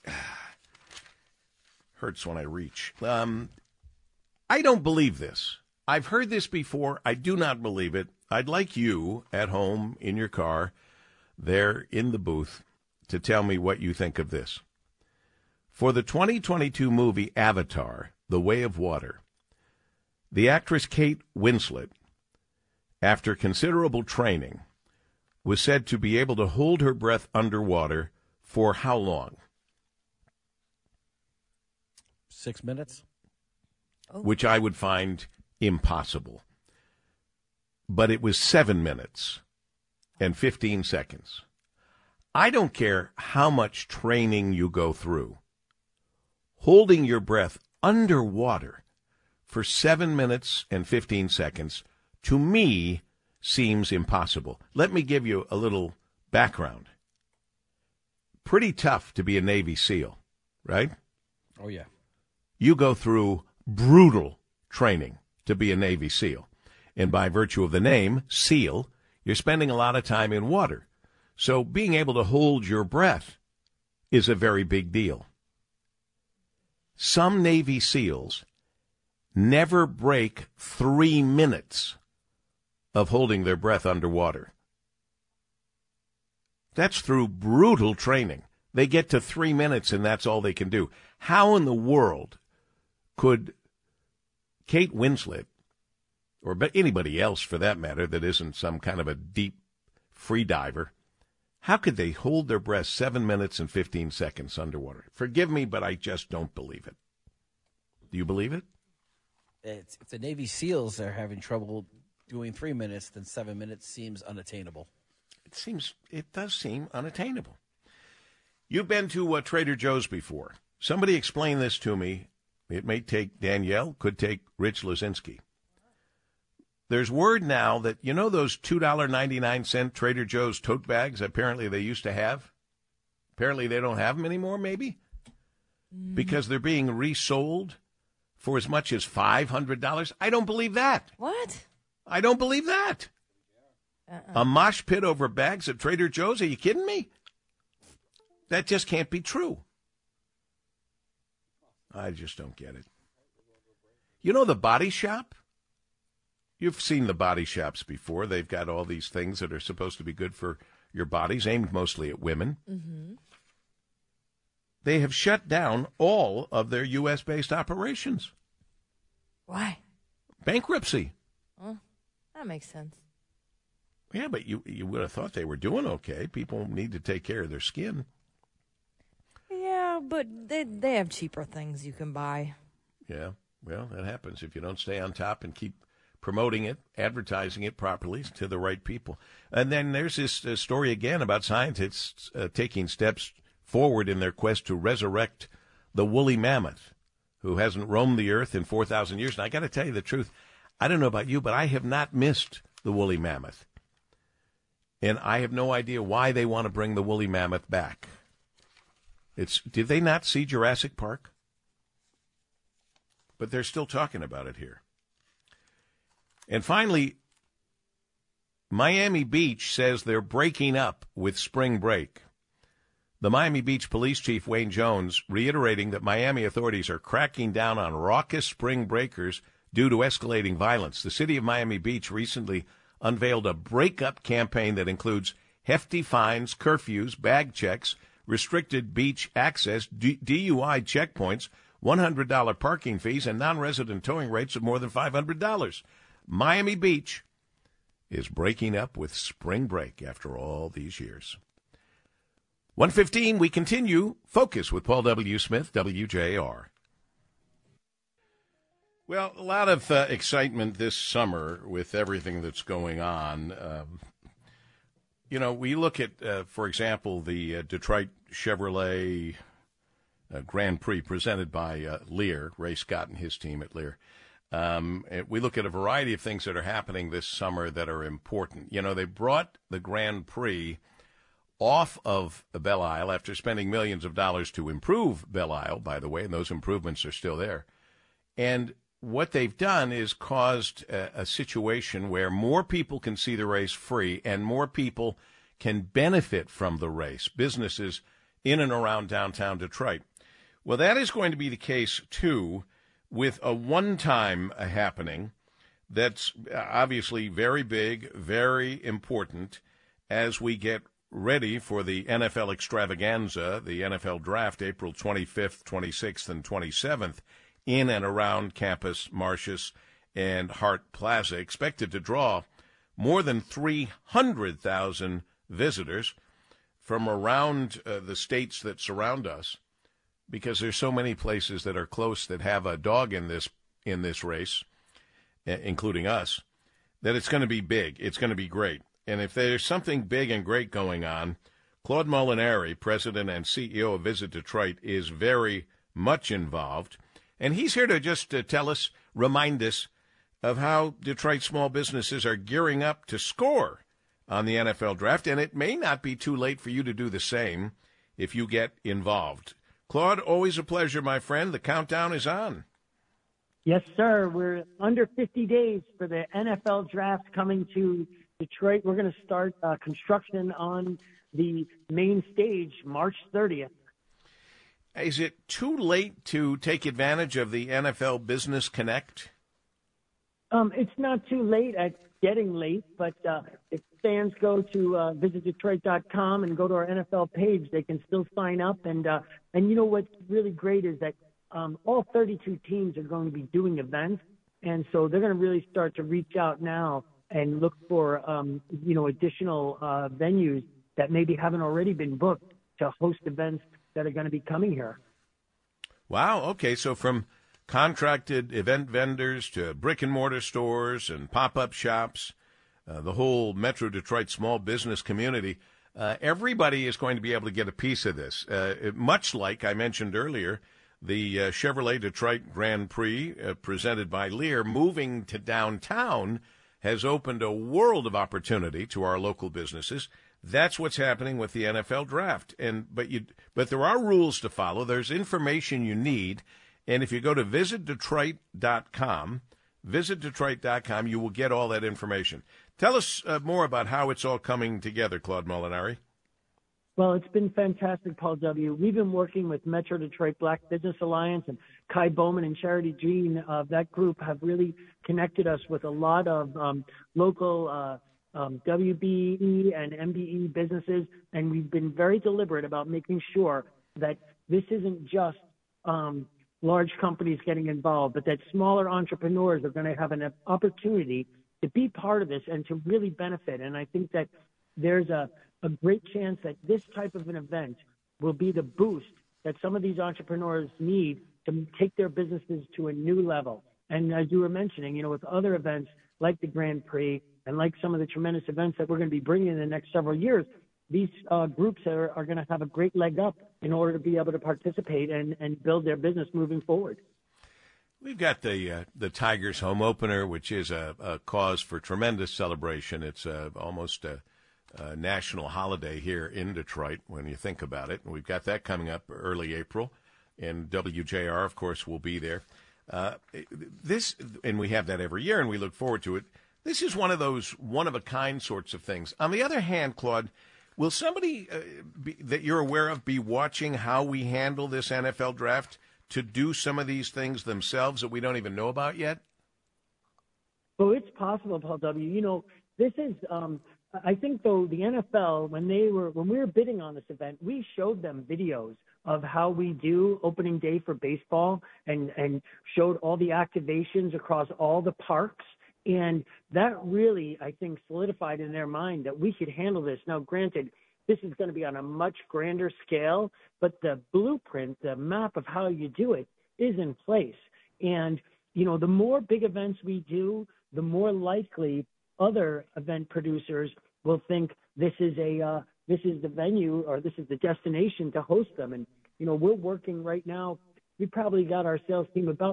Hurts when I reach. I don't believe this. I've heard this before. I do not believe it. I'd like you at home in your car, there in the booth, to tell me what you think of this. For the 2022 movie Avatar, The Way of Water, the actress Kate Winslet, after considerable training, was said to be able to hold her breath underwater for how long? 6 minutes. Which I would find impossible. But it was 7 minutes and 15 seconds. I don't care how much training you go through. Holding your breath underwater for 7 minutes and 15 seconds, to me, seems impossible. Let me give you a little background. Pretty tough to be a Navy SEAL, right? Oh, yeah. You go through brutal training to be a Navy SEAL. And by virtue of the name, SEAL, you're spending a lot of time in water. So being able to hold your breath is a very big deal. Some Navy SEALs never break 3 minutes of holding their breath underwater. That's through brutal training. They get to 3 minutes and that's all they can do. How in the world could Kate Winslet, or anybody else for that matter that isn't some kind of a deep free diver, how could they hold their breath 7 minutes and 15 seconds underwater? Forgive me, but I just don't believe it. Do you believe it? If the Navy SEALs are having trouble doing 3 minutes, then 7 minutes seems unattainable. It does seem unattainable. You've been to Trader Joe's before. Somebody explain this to me. It may take Danielle, could take Rich Luzinski. There's word now that, you know those $2.99 Trader Joe's tote bags apparently they used to have? Apparently they don't have them anymore, maybe? Because they're being resold for as much as $500? I don't believe that. What? I don't believe that. A mosh pit over bags at Trader Joe's? Are you kidding me? That just can't be true. I just don't get it. You know the Body Shop? You've seen the body shops before. They've got all these things that are supposed to be good for your bodies, aimed mostly at women. Mm-hmm. They have shut down all of their U.S.-based operations. Why? Bankruptcy. Oh, that makes sense. Yeah, but you would have thought they were doing okay. People need to take care of their skin. Yeah, but they have cheaper things you can buy. Yeah, well, that happens if you don't stay on top and keep promoting it, advertising it properly to the right people. And then there's this story again about scientists taking steps forward in their quest to resurrect the woolly mammoth, who hasn't roamed the earth in 4,000 years. And I got to tell you the truth, I don't know about you, but I have not missed the woolly mammoth. And I have no idea why they want to bring the woolly mammoth back. Did they not see Jurassic Park? But they're still talking about it here. And finally, Miami Beach says they're breaking up with spring break. The Miami Beach Police Chief, Wayne Jones, reiterating that Miami authorities are cracking down on raucous spring breakers due to escalating violence. The city of Miami Beach recently unveiled a breakup campaign that includes hefty fines, curfews, bag checks, restricted beach access, DUI checkpoints, $100 parking fees, and non-resident towing rates of more than $500. Miami Beach is breaking up with spring break after all these years. 1:15, we continue. Focus with Paul W. Smith, WJR. Well, a lot of excitement this summer with everything that's going on. We look at, for example, the Detroit Chevrolet Grand Prix presented by Lear, Ray Scott and his team at Lear. We look at a variety of things that are happening this summer that are important. They brought the Grand Prix off of Belle Isle after spending millions of dollars to improve Belle Isle, by the way, and those improvements are still there. And what they've done is caused a situation where more people can see the race free and more people can benefit from the race, businesses in and around downtown Detroit. Well, that is going to be the case, too, with a one-time happening that's obviously very big, very important as we get ready for the NFL extravaganza, the NFL draft, April 25th, 26th, and 27th, in and around Campus Martius and Hart Plaza, expected to draw more than 300,000 visitors from around the states that surround us, because there's so many places that are close that have a dog in this race, including us, that it's going to be big. It's going to be great. And if there's something big and great going on, Claude Molinari, president and CEO of Visit Detroit, is very much involved. And he's here to just remind us of how Detroit small businesses are gearing up to score on the NFL draft. And it may not be too late for you to do the same if you get involved. Claude, always a pleasure, my friend. The countdown is on. Yes, sir. We're under 50 days for the NFL draft coming to Detroit. We're going to start construction on the main stage March 30th. Is it too late to take advantage of the NFL Business Connect? It's not too late. It's getting late, but if fans go to visitdetroit.com and go to our NFL page, they can still sign up. And you know what's really great is that all 32 teams are going to be doing events, and so they're going to really start to reach out now and look for additional venues that maybe haven't already been booked to host events that are going to be coming here. Wow. Okay. So from contracted event vendors to brick and mortar stores and pop-up shops, the whole Metro Detroit small business community, everybody is going to be able to get a piece of this. Much like I mentioned earlier, the Chevrolet Detroit Grand Prix presented by Lear moving to downtown has opened a world of opportunity to our local businesses. That's what's happening with the NFL draft. But there are rules to follow. There's information you need. And if you go to visitdetroit.com, you will get all that information. Tell us more about how it's all coming together, Claude Molinari. Well, it's been fantastic, Paul W. We've been working with Metro Detroit Black Business Alliance, and Kai Bowman and Charity Jean of that group have really connected us with a lot of local WBE and MBE businesses, and we've been very deliberate about making sure that this isn't just large companies getting involved, but that smaller entrepreneurs are going to have an opportunity to be part of this and to really benefit. And I think that there's a great chance that this type of an event will be the boost that some of these entrepreneurs need to take their businesses to a new level. And as you were mentioning, with other events like the Grand Prix and like some of the tremendous events that we're going to be bringing in the next several years, these groups are going to have a great leg up in order to be able to participate and build their business moving forward. We've got the Tigers home opener, which is a cause for tremendous celebration. It's almost a national holiday here in Detroit when you think about it. And we've got that coming up early April, and WJR, of course, will be there. And we have that every year, and we look forward to it. This is one of those one-of-a-kind sorts of things. On the other hand, Claude, will somebody that you're aware of be watching how we handle this NFL draft to do some of these things themselves that we don't even know about yet? Well, it's possible, Paul W. This is I think, though, the NFL, when we were bidding on this event, we showed them videos of how we do opening day for baseball and showed all the activations across all the parks. And that really, I think, solidified in their mind that we could handle this. Now, granted, this is going to be on a much grander scale, but the blueprint, the map of how you do it is in place. And, the more big events we do, the more likely other event producers will think this is the venue or this is the destination to host them. And, we're working right now. We probably got our sales team about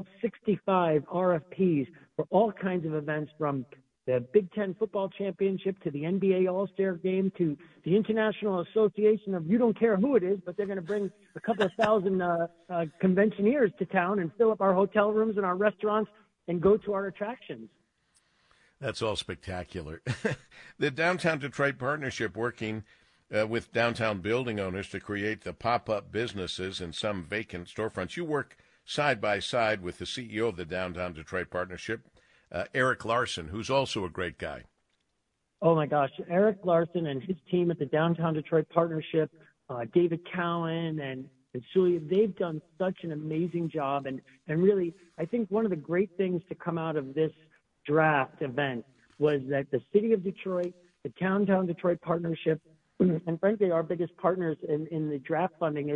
65 RFPs for all kinds of events, from the Big Ten football championship to the NBA All-Star game to the International Association of you don't care who it is, but they're going to bring a couple of thousand conventioneers to town and fill up our hotel rooms and our restaurants and go to our attractions. That's all spectacular. The Downtown Detroit Partnership working with downtown building owners to create the pop-up businesses and some vacant storefronts. You work side by side with the CEO of the Downtown Detroit Partnership, Eric Larson, who's also a great guy. Oh, my gosh. Eric Larson and his team at the Downtown Detroit Partnership, David Cowan and Julia, they've done such an amazing job. And really, I think one of the great things to come out of this draft event was that the city of Detroit, the Downtown Detroit Partnership, and frankly, our biggest partners in the draft funding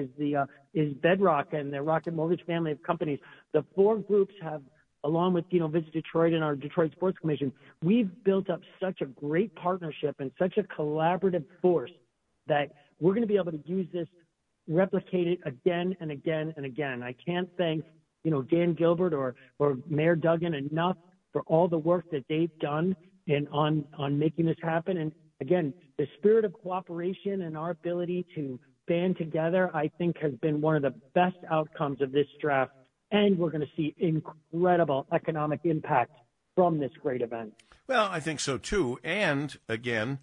is Bedrock and the Rocket Mortgage family of companies. The four groups have, along with Visit Detroit and our Detroit Sports Commission, we've built up such a great partnership and such a collaborative force that we're going to be able to use this, replicate it again and again and again. I can't thank Dan Gilbert or Mayor Duggan enough for all the work that they've done on making this happen. And again, the spirit of cooperation and our ability to band together, I think, has been one of the best outcomes of this draft. And we're going to see incredible economic impact from this great event. Well, I think so, too. And, again,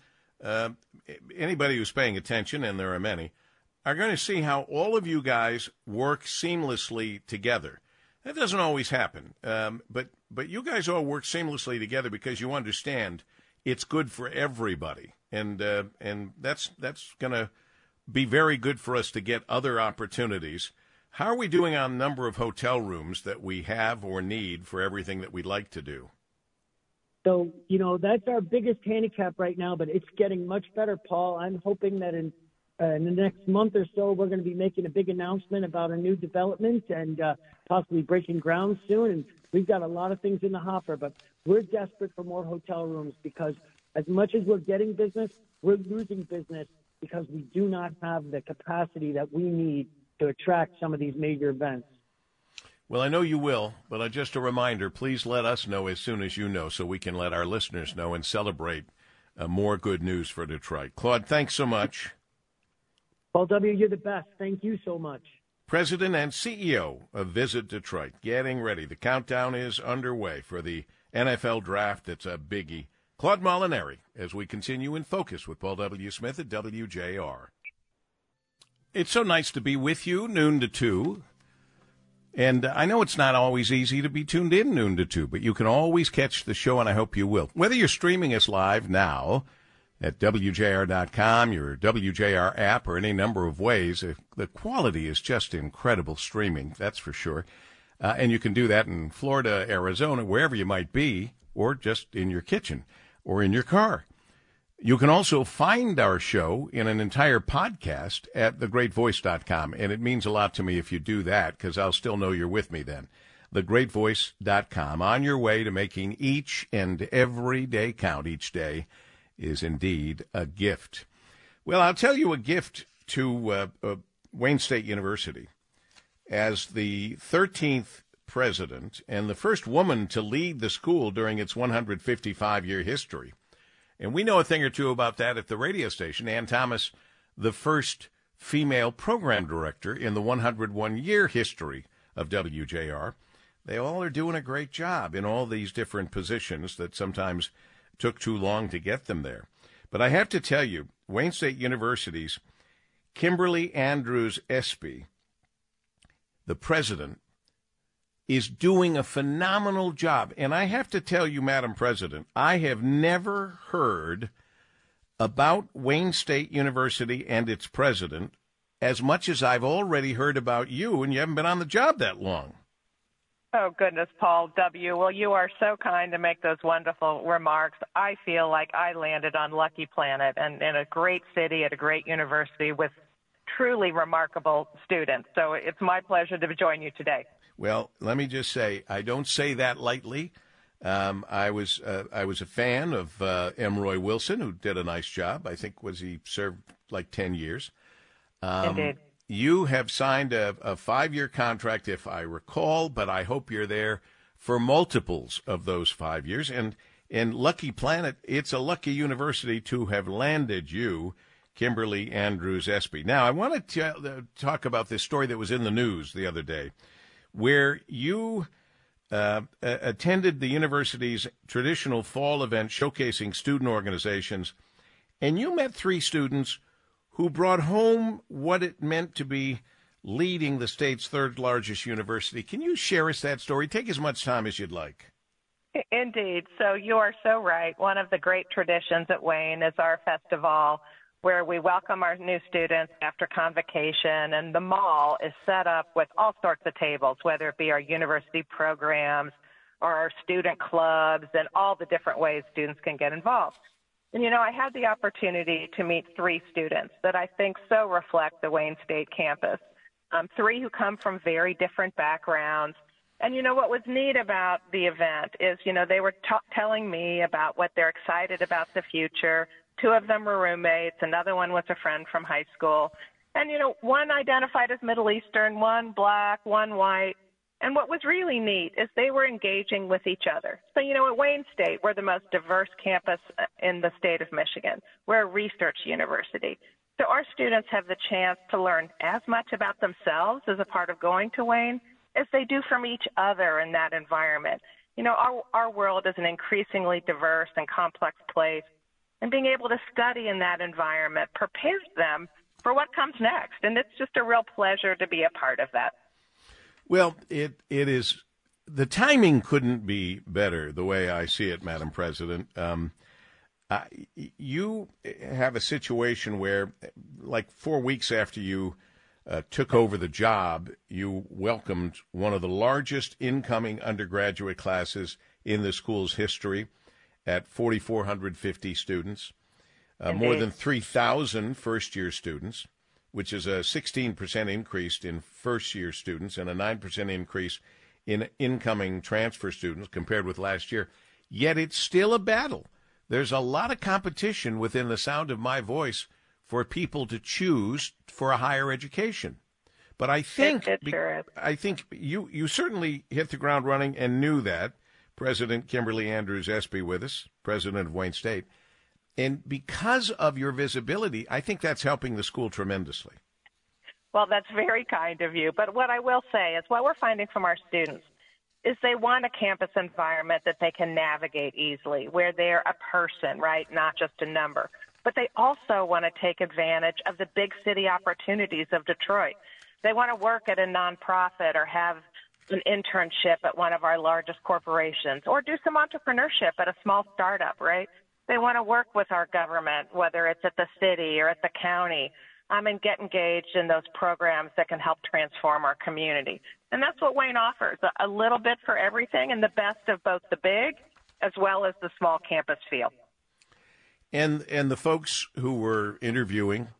anybody who's paying attention, and there are many, are going to see how all of you guys work seamlessly together. That doesn't always happen, but you guys all work seamlessly together because you understand it's good for everybody, and that's going to be very good for us to get other opportunities. How are we doing on number of hotel rooms that we have or need for everything that we'd like to do? So, that's our biggest handicap right now, but it's getting much better, Paul. I'm hoping that in the next month or so, we're going to be making a big announcement about a new development and possibly breaking ground soon. And we've got a lot of things in the hopper, but we're desperate for more hotel rooms because as much as we're getting business, we're losing business because we do not have the capacity that we need to attract some of these major events. Well, I know you will, but just a reminder, please let us know as soon as you know so we can let our listeners know and celebrate more good news for Detroit. Claude, thanks so much. Paul W., you're the best. Thank you so much. President and CEO of Visit Detroit, getting ready. The countdown is underway for the NFL draft. It's a biggie. Claude Molinari, as we continue in focus with Paul W. Smith at WJR. It's so nice to be with you, noon to 2. And I know it's not always easy to be tuned in noon to 2, but you can always catch the show, and I hope you will. Whether you're streaming us live now at WJR.com, your WJR app, or any number of ways, the quality is just incredible streaming, that's for sure. And you can do that in Florida, Arizona, wherever you might be, or just in your kitchen or in your car. You can also find our show in an entire podcast at thegreatvoice.com, and it means a lot to me if you do that, because I'll still know you're with me then. Thegreatvoice.com, on your way to making each and every day count. Each day is indeed a gift. Well, I'll tell you a gift to Wayne State University. As the 13th president and the first woman to lead the school during its 155-year history. And we know a thing or two about that at the radio station. Ann Thomas, the first female program director in the 101-year history of WJR. They all are doing a great job in all these different positions that sometimes took too long to get them there. But I have to tell you, Wayne State University's Kimberly Andrews Espy, the president, is doing a phenomenal job. And I have to tell you, Madam President, I have never heard about Wayne State University and its president as much as I've already heard about you, and you haven't been on the job that long. Oh, goodness, Paul W. Well, you are so kind to make those wonderful remarks. I feel like I landed on Lucky Planet and in a great city at a great university with truly remarkable students. So it's my pleasure to join you today. Well, let me just say, I don't say that lightly. I was a fan of M. Roy Wilson, who did a nice job. I think he served like 10 years. Indeed. You have signed a 5-year contract, if I recall, but I hope you're there for multiples of those 5 years. And in Lucky Planet, it's a lucky university to have landed you, Kimberly Andrews Espy. Now, I want to talk about this story that was in the news the other day, where you attended the university's traditional fall event showcasing student organizations, and you met 3 students who brought home what it meant to be leading the state's 3rd largest university. Can you share us that story? Take as much time as you'd like. Indeed. So you are so right. One of the great traditions at Wayne is our festival, where we welcome our new students after convocation, and the mall is set up with all sorts of tables, whether it be our university programs or our student clubs and all the different ways students can get involved. And, I had the opportunity to meet 3 students that I think so reflect the Wayne State campus, 3 who come from very different backgrounds. And, what was neat about the event is, they were telling me about what they're excited about the future. 2 of them were roommates. Another one was a friend from high school. And, one identified as Middle Eastern, one black, one white. And what was really neat is they were engaging with each other. So, at Wayne State, we're the most diverse campus in the state of Michigan. We're a research university. So our students have the chance to learn as much about themselves as a part of going to Wayne as they do from each other in that environment. Our world is an increasingly diverse and complex place. And being able to study in that environment prepares them for what comes next. And it's just a real pleasure to be a part of that. Well, it is. The timing couldn't be better, the way I see it, Madam President. You have a situation where, like 4 weeks after you took over the job, you welcomed one of the largest incoming undergraduate classes in the school's history at 4,450 students, more than 3,000 first-year students, which is a 16% increase in first-year students and a 9% increase in incoming transfer students compared with last year. Yet it's still a battle. There's a lot of competition within the sound of my voice for people to choose for a higher education. But I think you certainly hit the ground running and knew that. President Kimberly Andrews Espy with us, president of Wayne State. And because of your visibility, I think that's helping the school tremendously. Well, that's very kind of you. But what I will say is what we're finding from our students is they want a campus environment that they can navigate easily, where they're a person, right, not just a number. but they also want to take advantage of the big city opportunities of Detroit. They want to work at a nonprofit or have an internship at one of our largest corporations or do some entrepreneurship at a small startup, right? They want to work with our government, whether it's at the city or at the county, and get engaged in those programs that can help transform our community. And that's what Wayne offers, a little bit for everything and the best of both the big as well as the small campus feel. And the folks who were interviewing,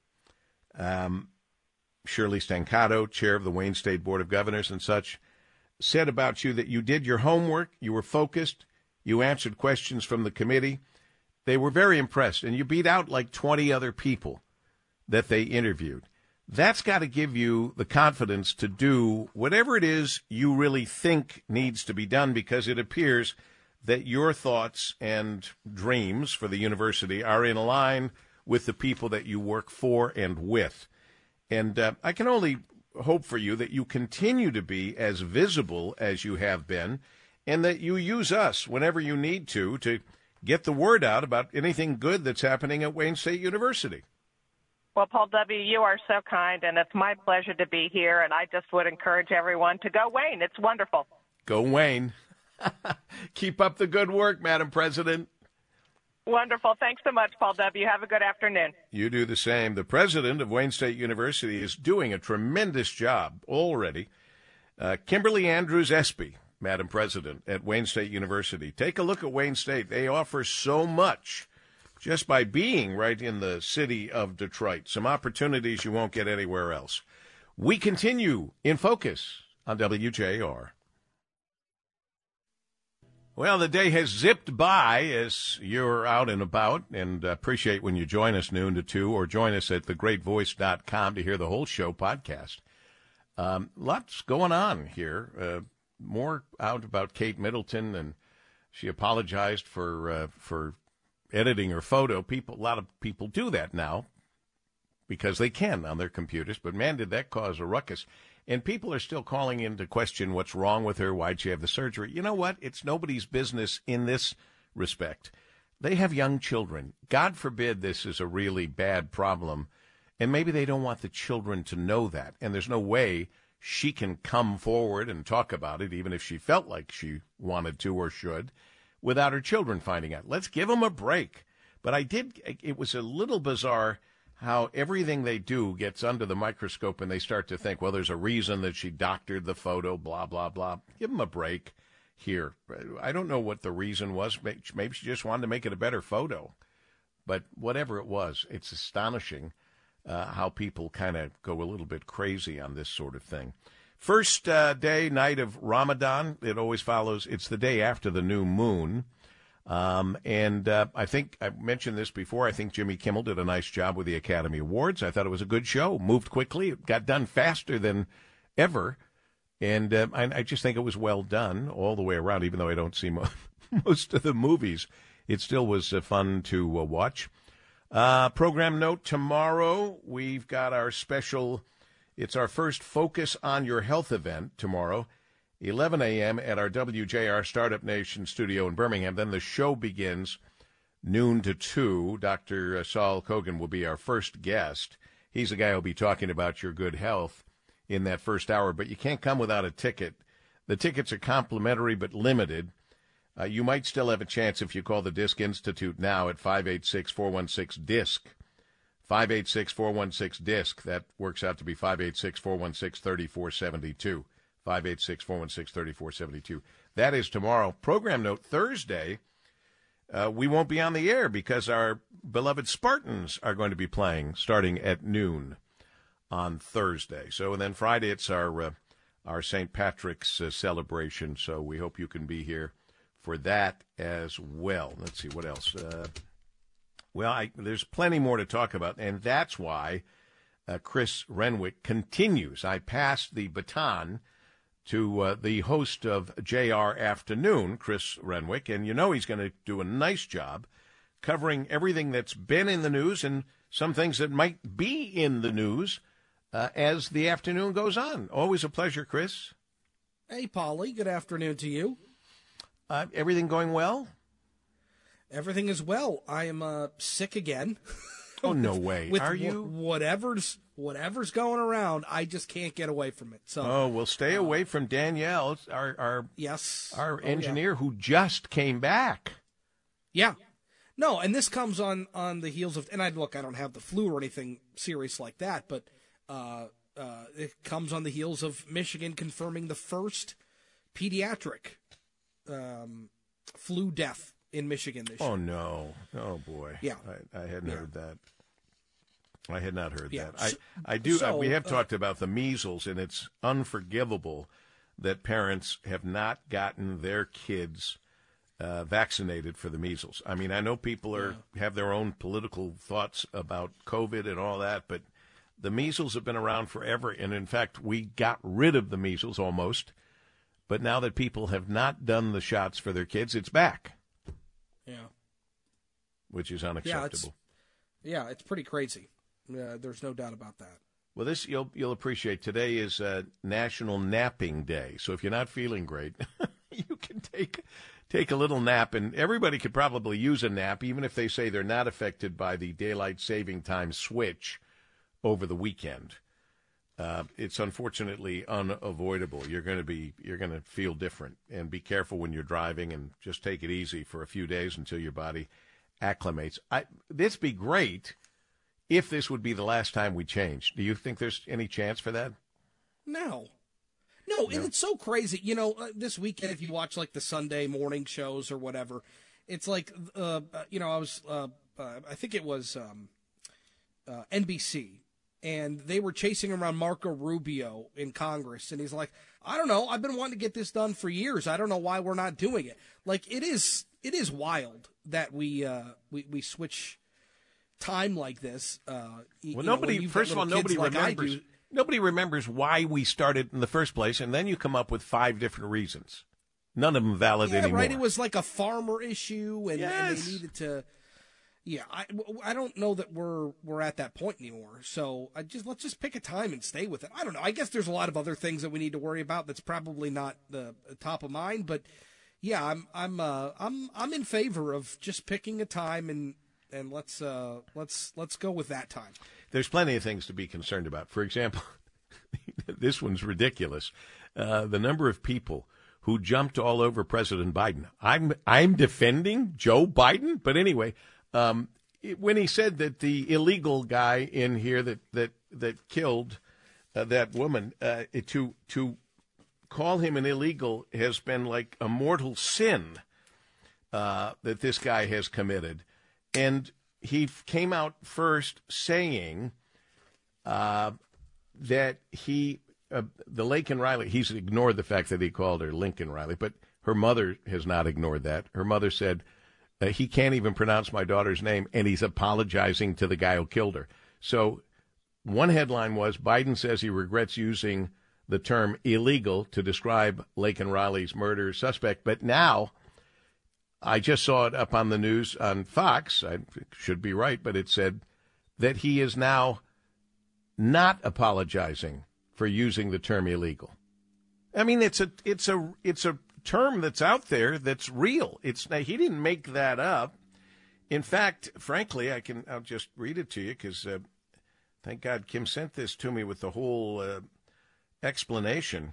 Shirley Stancato, chair of the Wayne State Board of Governors and such, said about you that you did your homework, you were focused, you answered questions from the committee. They were very impressed, and you beat out like 20 other people that they interviewed. That's got to give you the confidence to do whatever it is you really think needs to be done, because it appears that your thoughts and dreams for the university are in line with the people that you work for and with. And I can only hope for you that you continue to be as visible as you have been, and that you use us whenever you need to get the word out about anything good that's happening at Wayne State University. Well, Paul W., you are so kind, and it's my pleasure to be here, and I just would encourage everyone to go Wayne. It's wonderful. Go Wayne. Keep up the good work, Madam President. Wonderful. Thanks so much, Paul W. Have a good afternoon. You do the same. The president of Wayne State University is doing a tremendous job already. Kimberly Andrews Espy, Madam President, at Wayne State University. Take a look at Wayne State. They offer so much just by being right in the city of Detroit. Some opportunities you won't get anywhere else. We continue in Focus on WJR. Well, the day has zipped by as you're out and about, and appreciate when you join us noon to 2 or join us at thegreatvoice.com to hear the whole show podcast. Lots going on here. More out about Kate Middleton, and she apologized for editing her photo. A lot of people do that now because they can on their computers, but man, did that cause a ruckus. And people are still calling in to question what's wrong with her, why'd she have the surgery. You know what? It's nobody's business in this respect. They have young children. God forbid this is a really bad problem, and maybe they don't want the children to know that. And there's no way she can come forward and talk about it, even if she felt like she wanted to or should, without her children finding out. Let's give them a break. But it was a little bizarre how everything they do gets under the microscope, and they start to think, well, there's a reason that she doctored the photo, blah, blah, blah. Give them a break here. I don't know what the reason was. Maybe she just wanted to make it a better photo. But whatever it was, it's astonishing how people kind of go a little bit crazy on this sort of thing. First night of Ramadan, it always follows. It's the day after the new moon. I think I mentioned this before. I think Jimmy Kimmel did a nice job with the Academy Awards. I thought it was a good show. Moved quickly. It got done faster than ever. And I just think it was well done all the way around, even though I don't see most of the movies. It still was fun to watch. Program note, tomorrow we've got our special, it's our first Focus on Your Health event tomorrow. 11 a.m. at our WJR Startup Nation studio in Birmingham. Then the show begins noon to 2. Dr. Saul Kogan will be our first guest. He's the guy who'll be talking about your good health in that first hour, but you can't come without a ticket. The tickets are complimentary but limited. You might still have a chance if you call the Disc Institute now at 586-416-DISC. 586-416-DISC. That works out to be 586-416-3472. 586-416-3472. That is tomorrow. Program note, Thursday, we won't be on the air because our beloved Spartans are going to be playing starting at noon on Thursday. So, and then Friday, it's our St. Patrick's celebration, so we hope you can be here for that as well. Let's see, what else? There's plenty more to talk about, and that's why Chris Renwick continues. I passed the baton to the host of JR Afternoon, Chris Renwick, and you know he's going to do a nice job covering everything that's been in the news and some things that might be in the news as the afternoon goes on. Always a pleasure, Chris. Hey, Paulie. Good afternoon to you. Everything going well? Everything is well. I am sick again. Oh, no way. With Are you? Whatever's going around, I just can't get away from it. So. Oh, well, stay away from Danielle, our engineer who just came back. Yeah. No, and this comes on the heels of, and I don't have the flu or anything serious like that, but it comes on the heels of Michigan confirming the first pediatric flu death in Michigan this year. Oh, no. Oh, boy. Yeah. I hadn't heard that. I had not heard Yeah. that. I do. We have talked about the measles, and it's unforgivable that parents have not gotten their kids vaccinated for the measles. I mean, I know people have their own political thoughts about COVID and all that, but the measles have been around forever. And, in fact, we got rid of the measles almost. But now that people have not done the shots for their kids, it's back. Yeah. Which is unacceptable. Yeah, it's pretty crazy. There's no doubt about that. Well, this you'll appreciate. Today is National Napping Day. So if you're not feeling great, you can take a little nap. And everybody could probably use a nap, even if they say they're not affected by the daylight saving time switch over the weekend. It's unfortunately unavoidable. You're going to feel different, and be careful when you're driving, and just take it easy for a few days until your body acclimates. This'd be great if this would be the last time we change. Do you think there's any chance for that? No, and it's so crazy. This weekend, if you watch like the Sunday morning shows or whatever, it's like, I think it was NBC. And they were chasing around Marco Rubio in Congress. And he's like, I don't know. I've been wanting to get this done for years. I don't know why we're not doing it. Like, it is wild that we switch time like this. Nobody remembers. Nobody remembers why we started in the first place. And then you come up with 5 different reasons. None of them valid anymore. Right. It was like a farmer issue, and they needed to. Yeah, I don't know that we're at that point anymore. So let's just pick a time and stay with it. I don't know. I guess there's a lot of other things that we need to worry about. That's probably not the top of mind. But yeah, I'm in favor of just picking a time and let's go with that time. There's plenty of things to be concerned about. For example, this one's ridiculous. The number of people who jumped all over President Biden. I'm defending Joe Biden, but anyway. When he said that the illegal guy in here that killed that woman, to call him an illegal has been like a mortal sin that this guy has committed. And he came out first saying that the Laken Riley, he's ignored the fact that he called her Lincoln Riley, but her mother has not ignored that. Her mother said, he can't even pronounce my daughter's name, and he's apologizing to the guy who killed her. So one headline was, Biden says he regrets using the term illegal to describe Laken Riley's murder suspect. But now, I just saw it up on the news on Fox. I should be right, but it said that he is now not apologizing for using the term illegal. I mean, it's a term that's out there that's real. He didn't make that up. In fact, frankly, I'll just read it to you because thank God Kim sent this to me with the whole explanation.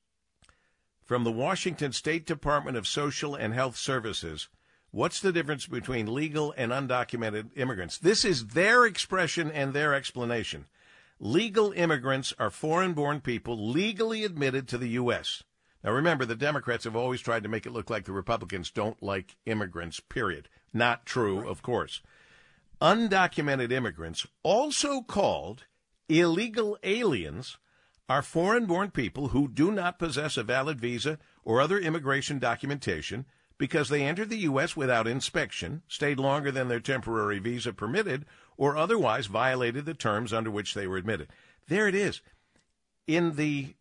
From the Washington State Department of Social and Health Services, what's the difference between legal and undocumented immigrants? This is their expression and their explanation. Legal immigrants are foreign-born people legally admitted to the U.S. Now, remember, the Democrats have always tried to make it look like the Republicans don't like immigrants, period. Not true, of course. Undocumented immigrants, also called illegal aliens, are foreign-born people who do not possess a valid visa or other immigration documentation because they entered the U.S. without inspection, stayed longer than their temporary visa permitted, or otherwise violated the terms under which they were admitted. There it is. In the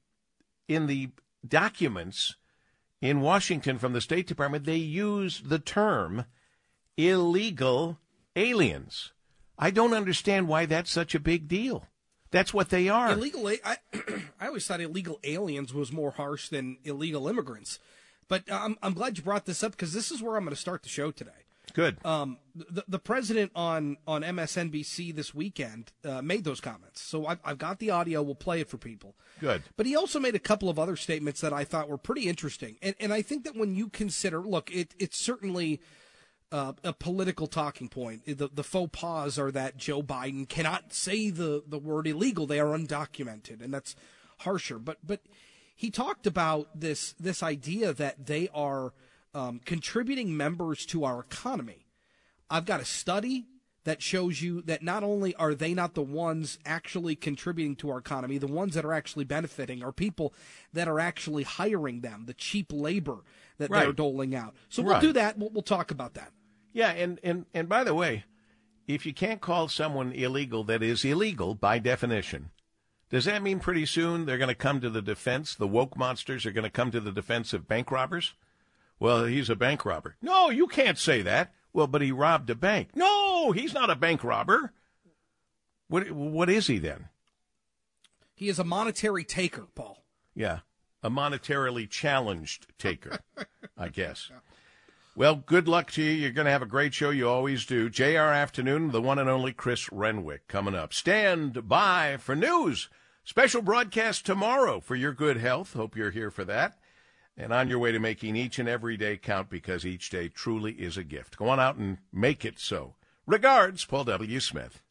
documents in Washington from the State Department, they use the term illegal aliens. I don't understand why that's such a big deal. That's what they are. I always thought illegal aliens was more harsh than illegal immigrants. But I'm glad you brought this up because this is where I'm going to start the show today. Good. The president on MSNBC this weekend made those comments. So I've got the audio. We'll play it for people. Good. But he also made a couple of other statements that I thought were pretty interesting. And I think that when you consider, look, it's certainly a political talking point. The faux pas are that Joe Biden cannot say the word illegal. They are undocumented, and that's harsher. But he talked about this idea that they are contributing members to our economy. I've got a study that shows you that not only are they not the ones actually contributing to our economy, the ones that are actually benefiting are people that are actually hiring them, the cheap labor that they're doling out. So we'll do that. We'll talk about that. Yeah, and by the way, if you can't call someone illegal that is illegal by definition, does that mean pretty soon they're going to come to the defense? The woke monsters are going to come to the defense of bank robbers? Well, he's a bank robber. No, you can't say that. Well, but he robbed a bank. No, he's not a bank robber. What is he then? He is a monetary taker, Paul. Yeah, a monetarily challenged taker, I guess. Well, good luck to you. You're going to have a great show. You always do. JR Afternoon, the one and only Chris Renwick coming up. Stand by for news. Special broadcast tomorrow for your good health. Hope you're here for that. And on your way to making each and every day count, because each day truly is a gift. Go on out and make it so. Regards, Paul W. Smith.